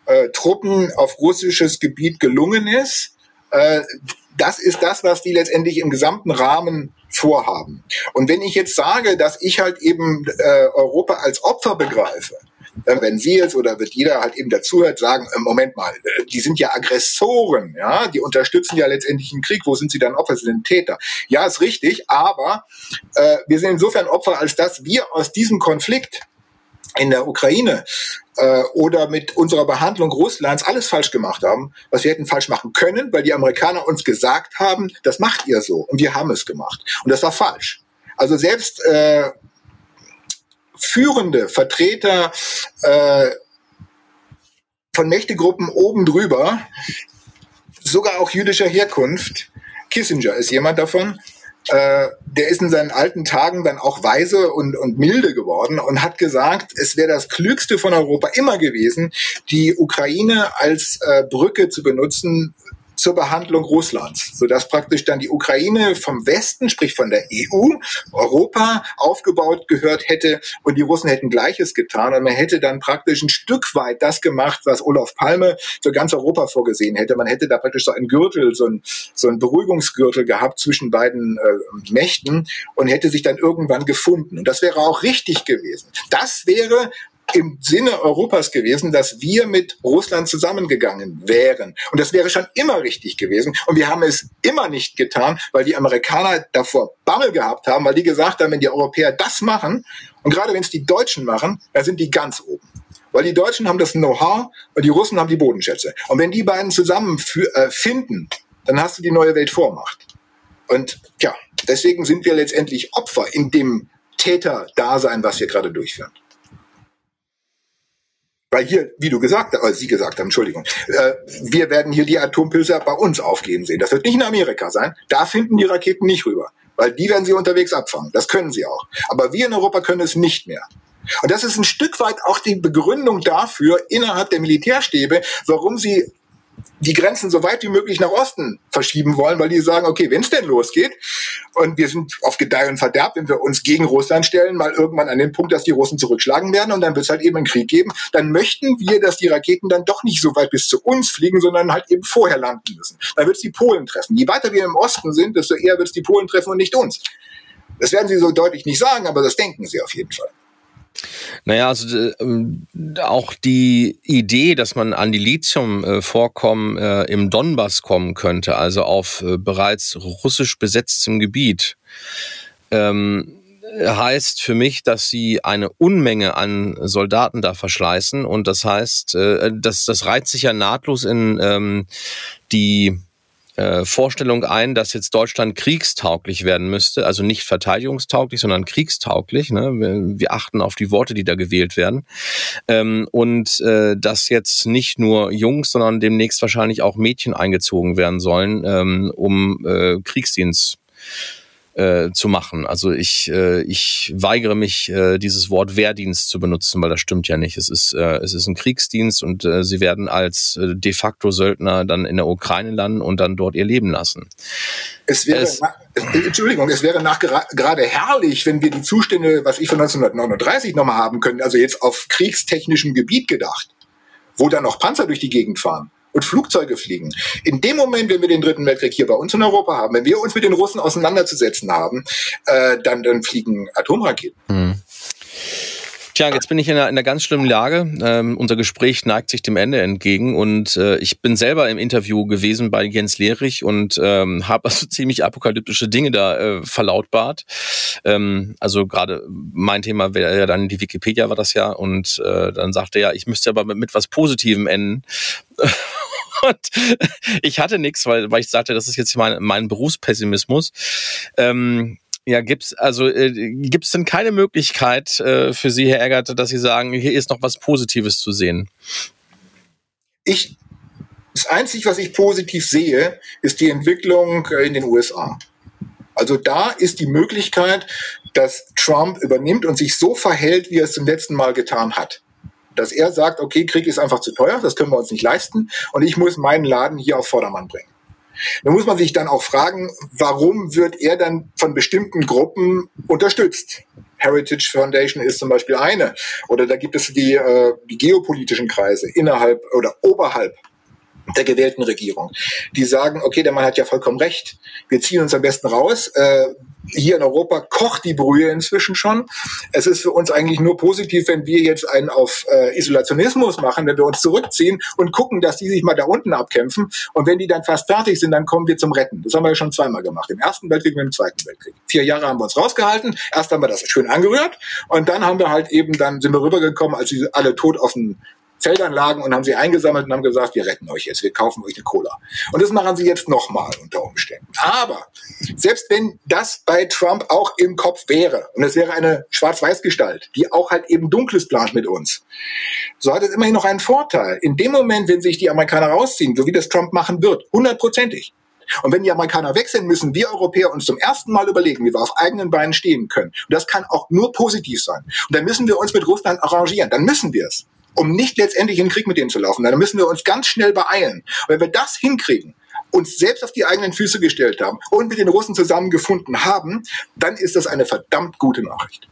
[SPEAKER 3] äh, Truppen auf russisches Gebiet gelungen ist. Äh, das ist das, was die letztendlich im gesamten Rahmen vorhaben. Und wenn ich jetzt sage, dass ich halt eben äh, Europa als Opfer begreife, dann werden Sie jetzt oder wird jeder halt eben dazuhört, sagen, äh, Moment mal, äh, die sind ja Aggressoren, ja, die unterstützen ja letztendlich einen Krieg, wo sind sie dann Opfer, sie sind Täter. Ja, ist richtig, aber äh, wir sind insofern Opfer, als dass wir aus diesem Konflikt in der Ukraine äh, oder mit unserer Behandlung Russlands alles falsch gemacht haben, was wir hätten falsch machen können, weil die Amerikaner uns gesagt haben, das macht ihr so. Und wir haben es gemacht. Und das war falsch. Also selbst äh, führende Vertreter äh, von Mächtegruppen oben drüber, sogar auch jüdischer Herkunft, Kissinger ist jemand davon, Äh, der ist in seinen alten Tagen dann auch weise und, und milde geworden und hat gesagt, es wäre das Klügste von Europa immer gewesen, die Ukraine als äh, Brücke zu benutzen zur Behandlung Russlands, sodass praktisch dann die Ukraine vom Westen, sprich von der E U, Europa aufgebaut gehört hätte und die Russen hätten Gleiches getan und man hätte dann praktisch ein Stück weit das gemacht, was Olof Palme für ganz Europa vorgesehen hätte. Man hätte da praktisch so einen Gürtel, so ein, so ein Beruhigungsgürtel gehabt zwischen beiden äh, Mächten und hätte sich dann irgendwann gefunden. Und das wäre auch richtig gewesen. Das wäre im Sinne Europas gewesen, dass wir mit Russland zusammengegangen wären. Und das wäre schon immer richtig gewesen. Und wir haben es immer nicht getan, weil die Amerikaner davor Bammel gehabt haben, weil die gesagt haben, wenn die Europäer das machen, und gerade wenn es die Deutschen machen, dann sind die ganz oben. Weil die Deutschen haben das Know-how und die Russen haben die Bodenschätze. Und wenn die beiden zusammen für, äh, finden, dann hast du die neue Weltvormacht. Und ja, deswegen sind wir letztendlich Opfer in dem Täter-Dasein, was wir gerade durchführen. Weil hier, wie du gesagt hast, also Sie gesagt haben, Entschuldigung, äh, wir werden hier die Atompilze bei uns aufgehen sehen. Das wird nicht in Amerika sein. Da finden die Raketen nicht rüber. Weil die werden sie unterwegs abfangen. Das können sie auch. Aber wir in Europa können es nicht mehr. Und das ist ein Stück weit auch die Begründung dafür, innerhalb der Militärstäbe, warum sie die Grenzen so weit wie möglich nach Osten verschieben wollen, weil die sagen, okay, wenn es denn losgeht und wir sind auf Gedeih und Verderb, wenn wir uns gegen Russland stellen, mal irgendwann an den Punkt, dass die Russen zurückschlagen werden und dann wird es halt eben einen Krieg geben, dann möchten wir, dass die Raketen dann doch nicht so weit bis zu uns fliegen, sondern halt eben vorher landen müssen. Dann wird es die Polen treffen. Je weiter wir im Osten sind, desto eher wird es die Polen treffen und nicht uns. Das werden sie so deutlich nicht sagen, aber das denken sie auf jeden Fall.
[SPEAKER 1] Naja, also äh, auch die Idee, dass man an die Lithium-Vorkommen äh, im Donbass kommen könnte, also auf äh, bereits russisch besetztem Gebiet, ähm, heißt für mich, dass sie eine Unmenge an Soldaten da verschleißen. Und das heißt, äh, das, das reiht sich ja nahtlos in ähm, die Vorstellung ein, dass jetzt Deutschland kriegstauglich werden müsste, also nicht verteidigungstauglich, sondern kriegstauglich. Ne? Wir, wir achten auf die Worte, die da gewählt werden. Ähm, und äh, dass jetzt nicht nur Jungs, sondern demnächst wahrscheinlich auch Mädchen eingezogen werden sollen, ähm, um äh, Kriegsdienst äh, zu machen. Also ich äh, ich weigere mich, äh, dieses Wort Wehrdienst zu benutzen, weil das stimmt ja nicht. Es ist äh, es ist ein Kriegsdienst und äh, sie werden als äh, de facto Söldner dann in der Ukraine landen und dann dort ihr Leben lassen.
[SPEAKER 3] Es wäre, es, nach, Entschuldigung, es wäre nach gerade herrlich, wenn wir die Zustände, was ich von neunzehnhundertneununddreißig nochmal haben können, also jetzt auf kriegstechnischem Gebiet gedacht, wo dann noch Panzer durch die Gegend fahren und Flugzeuge fliegen. In dem Moment, wenn wir den Dritten Weltkrieg hier bei uns in Europa haben, wenn wir uns mit den Russen auseinanderzusetzen haben, äh, dann, dann fliegen Atomraketen.
[SPEAKER 1] Hm. Tja, jetzt bin ich in einer, in einer ganz schlimmen Lage. Ähm, unser Gespräch neigt sich dem Ende entgegen und äh, ich bin selber im Interview gewesen bei Jens Lehrich und ähm, habe also ziemlich apokalyptische Dinge da äh, verlautbart. Ähm, also gerade mein Thema wäre ja dann die Wikipedia, war das ja, und äh, dann sagte er ja, ich müsste aber mit, mit was Positivem enden. Und ich hatte nichts, weil, weil ich sagte, das ist jetzt mein, mein Berufspessimismus. Ähm, ja, gibt's also äh, gibt's denn keine Möglichkeit äh, für Sie, Herr Eggert, dass Sie sagen, hier ist noch was Positives zu sehen?
[SPEAKER 3] Ich, das Einzige, was ich positiv sehe, ist die Entwicklung in den U S A. Also da ist die Möglichkeit, dass Trump übernimmt und sich so verhält, wie er es zum letzten Mal getan hat. Dass er sagt, okay, Krieg ist einfach zu teuer, das können wir uns nicht leisten und ich muss meinen Laden hier auf Vordermann bringen. Da muss man sich dann auch fragen, warum wird er dann von bestimmten Gruppen unterstützt? Heritage Foundation ist zum Beispiel eine. Oder da gibt es die, äh, die geopolitischen Kreise innerhalb oder oberhalb der gewählten Regierung, die sagen, okay, der Mann hat ja vollkommen recht, wir ziehen uns am besten raus. Äh, hier in Europa kocht die Brühe inzwischen schon. Es ist für uns eigentlich nur positiv, wenn wir jetzt einen auf äh, Isolationismus machen, wenn wir uns zurückziehen und gucken, dass die sich mal da unten abkämpfen. Und wenn die dann fast fertig sind, dann kommen wir zum Retten. Das haben wir ja schon zweimal gemacht. Im Ersten Weltkrieg und im Zweiten Weltkrieg. Vier Jahre haben wir uns rausgehalten. Erst haben wir das schön angerührt. Und dann haben wir halt eben, dann sind wir rübergekommen, als sie alle tot auf den Feldern lagen und haben sie eingesammelt und haben gesagt, wir retten euch jetzt, wir kaufen euch eine Cola. Und das machen sie jetzt nochmal unter Umständen. Aber selbst wenn das bei Trump auch im Kopf wäre, und es wäre eine Schwarz-Weiß-Gestalt, die auch halt eben Dunkles plant mit uns, so hat es immerhin noch einen Vorteil. In dem Moment, wenn sich die Amerikaner rausziehen, so wie das Trump machen wird, hundertprozentig, und wenn die Amerikaner weg sind, müssen wir Europäer uns zum ersten Mal überlegen, wie wir auf eigenen Beinen stehen können. Und das kann auch nur positiv sein. Und dann müssen wir uns mit Russland arrangieren. Dann müssen wir es. Um nicht letztendlich in den Krieg mit denen zu laufen. Dann müssen wir uns ganz schnell beeilen. Und wenn wir das hinkriegen, uns selbst auf die eigenen Füße gestellt haben und mit den Russen zusammengefunden haben, dann ist das eine verdammt gute Nachricht.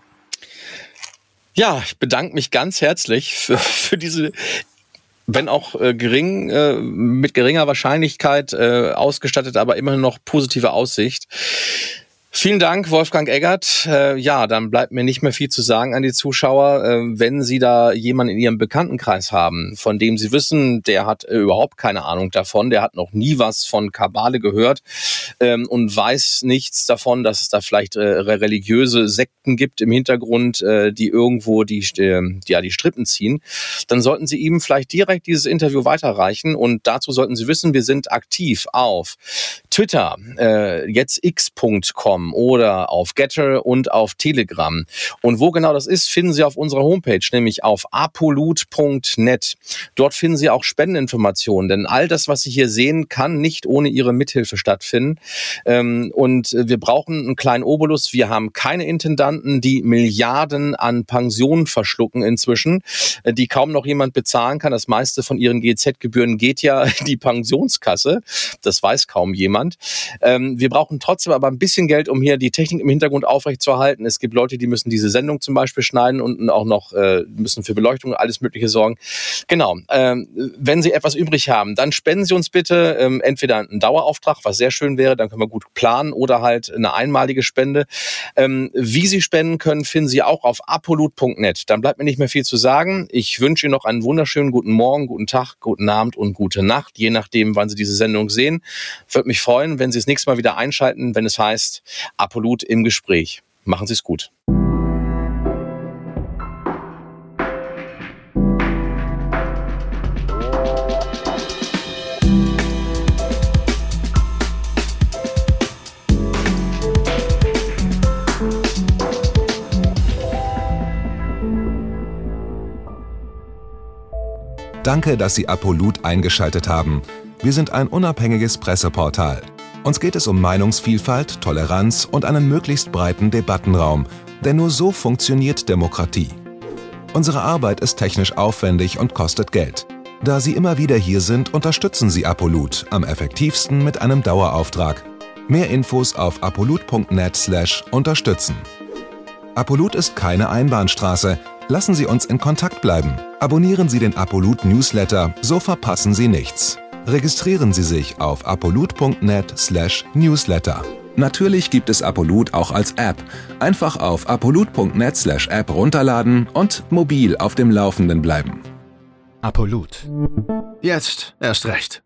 [SPEAKER 1] Ja, ich bedanke mich ganz herzlich für, für diese, wenn auch äh, gering, äh, mit geringer Wahrscheinlichkeit äh, ausgestattet, aber immerhin noch positive Aussicht. Vielen Dank, Wolfgang Eggert. Äh, ja, dann bleibt mir nicht mehr viel zu sagen an die Zuschauer. Äh, wenn Sie da jemanden in Ihrem Bekanntenkreis haben, von dem Sie wissen, der hat äh, überhaupt keine Ahnung davon, der hat noch nie was von Kabale gehört ähm, und weiß nichts davon, dass es da vielleicht äh, religiöse Sekten gibt im Hintergrund, äh, die irgendwo die, äh, ja, die Strippen ziehen, dann sollten Sie ihm vielleicht direkt dieses Interview weiterreichen. Und dazu sollten Sie wissen, wir sind aktiv auf Twitter, äh, jetzt x punkt com oder auf Getter und auf Telegram. Und wo genau das ist, finden Sie auf unserer Homepage, nämlich auf apolut punkt net. Dort finden Sie auch Spendeninformationen, denn all das, was Sie hier sehen, kann nicht ohne Ihre Mithilfe stattfinden. Und wir brauchen einen kleinen Obolus. Wir haben keine Intendanten, die Milliarden an Pensionen verschlucken inzwischen, die kaum noch jemand bezahlen kann. Das meiste von ihren G Z-Gebühren geht ja in die Pensionskasse. Das weiß kaum jemand. Wir brauchen trotzdem aber ein bisschen Geld, um hier die Technik im Hintergrund aufrechtzuerhalten. Es gibt Leute, die müssen diese Sendung zum Beispiel schneiden und auch noch äh, müssen für Beleuchtung und alles Mögliche sorgen. Genau. Ähm, wenn Sie etwas übrig haben, dann spenden Sie uns bitte ähm, entweder einen Dauerauftrag, was sehr schön wäre, dann können wir gut planen, oder halt eine einmalige Spende. Ähm, wie Sie spenden können, finden Sie auch auf apolut punkt net. Dann bleibt mir nicht mehr viel zu sagen. Ich wünsche Ihnen noch einen wunderschönen guten Morgen, guten Tag, guten Abend und gute Nacht, je nachdem, wann Sie diese Sendung sehen. Würde mich freuen, wenn Sie das nächste Mal wieder einschalten, wenn es heißt Apolut im Gespräch. Machen Sie es gut.
[SPEAKER 2] Danke, dass Sie Apolut eingeschaltet haben. Wir sind ein unabhängiges Presseportal. Uns geht es um Meinungsvielfalt, Toleranz und einen möglichst breiten Debattenraum, denn nur so funktioniert Demokratie. Unsere Arbeit ist technisch aufwendig und kostet Geld. Da Sie immer wieder hier sind, unterstützen Sie Apolut am effektivsten mit einem Dauerauftrag. Mehr Infos auf apolut punkt net slash unterstützen. Apolut ist keine Einbahnstraße. Lassen Sie uns in Kontakt bleiben. Abonnieren Sie den Apolut Newsletter, so verpassen Sie nichts. Registrieren Sie sich auf apolut punkt net slash newsletter. Natürlich gibt es Apolut auch als App. Einfach auf apolut punkt net slash app runterladen und mobil auf dem Laufenden bleiben.
[SPEAKER 4] Apolut. Jetzt erst recht.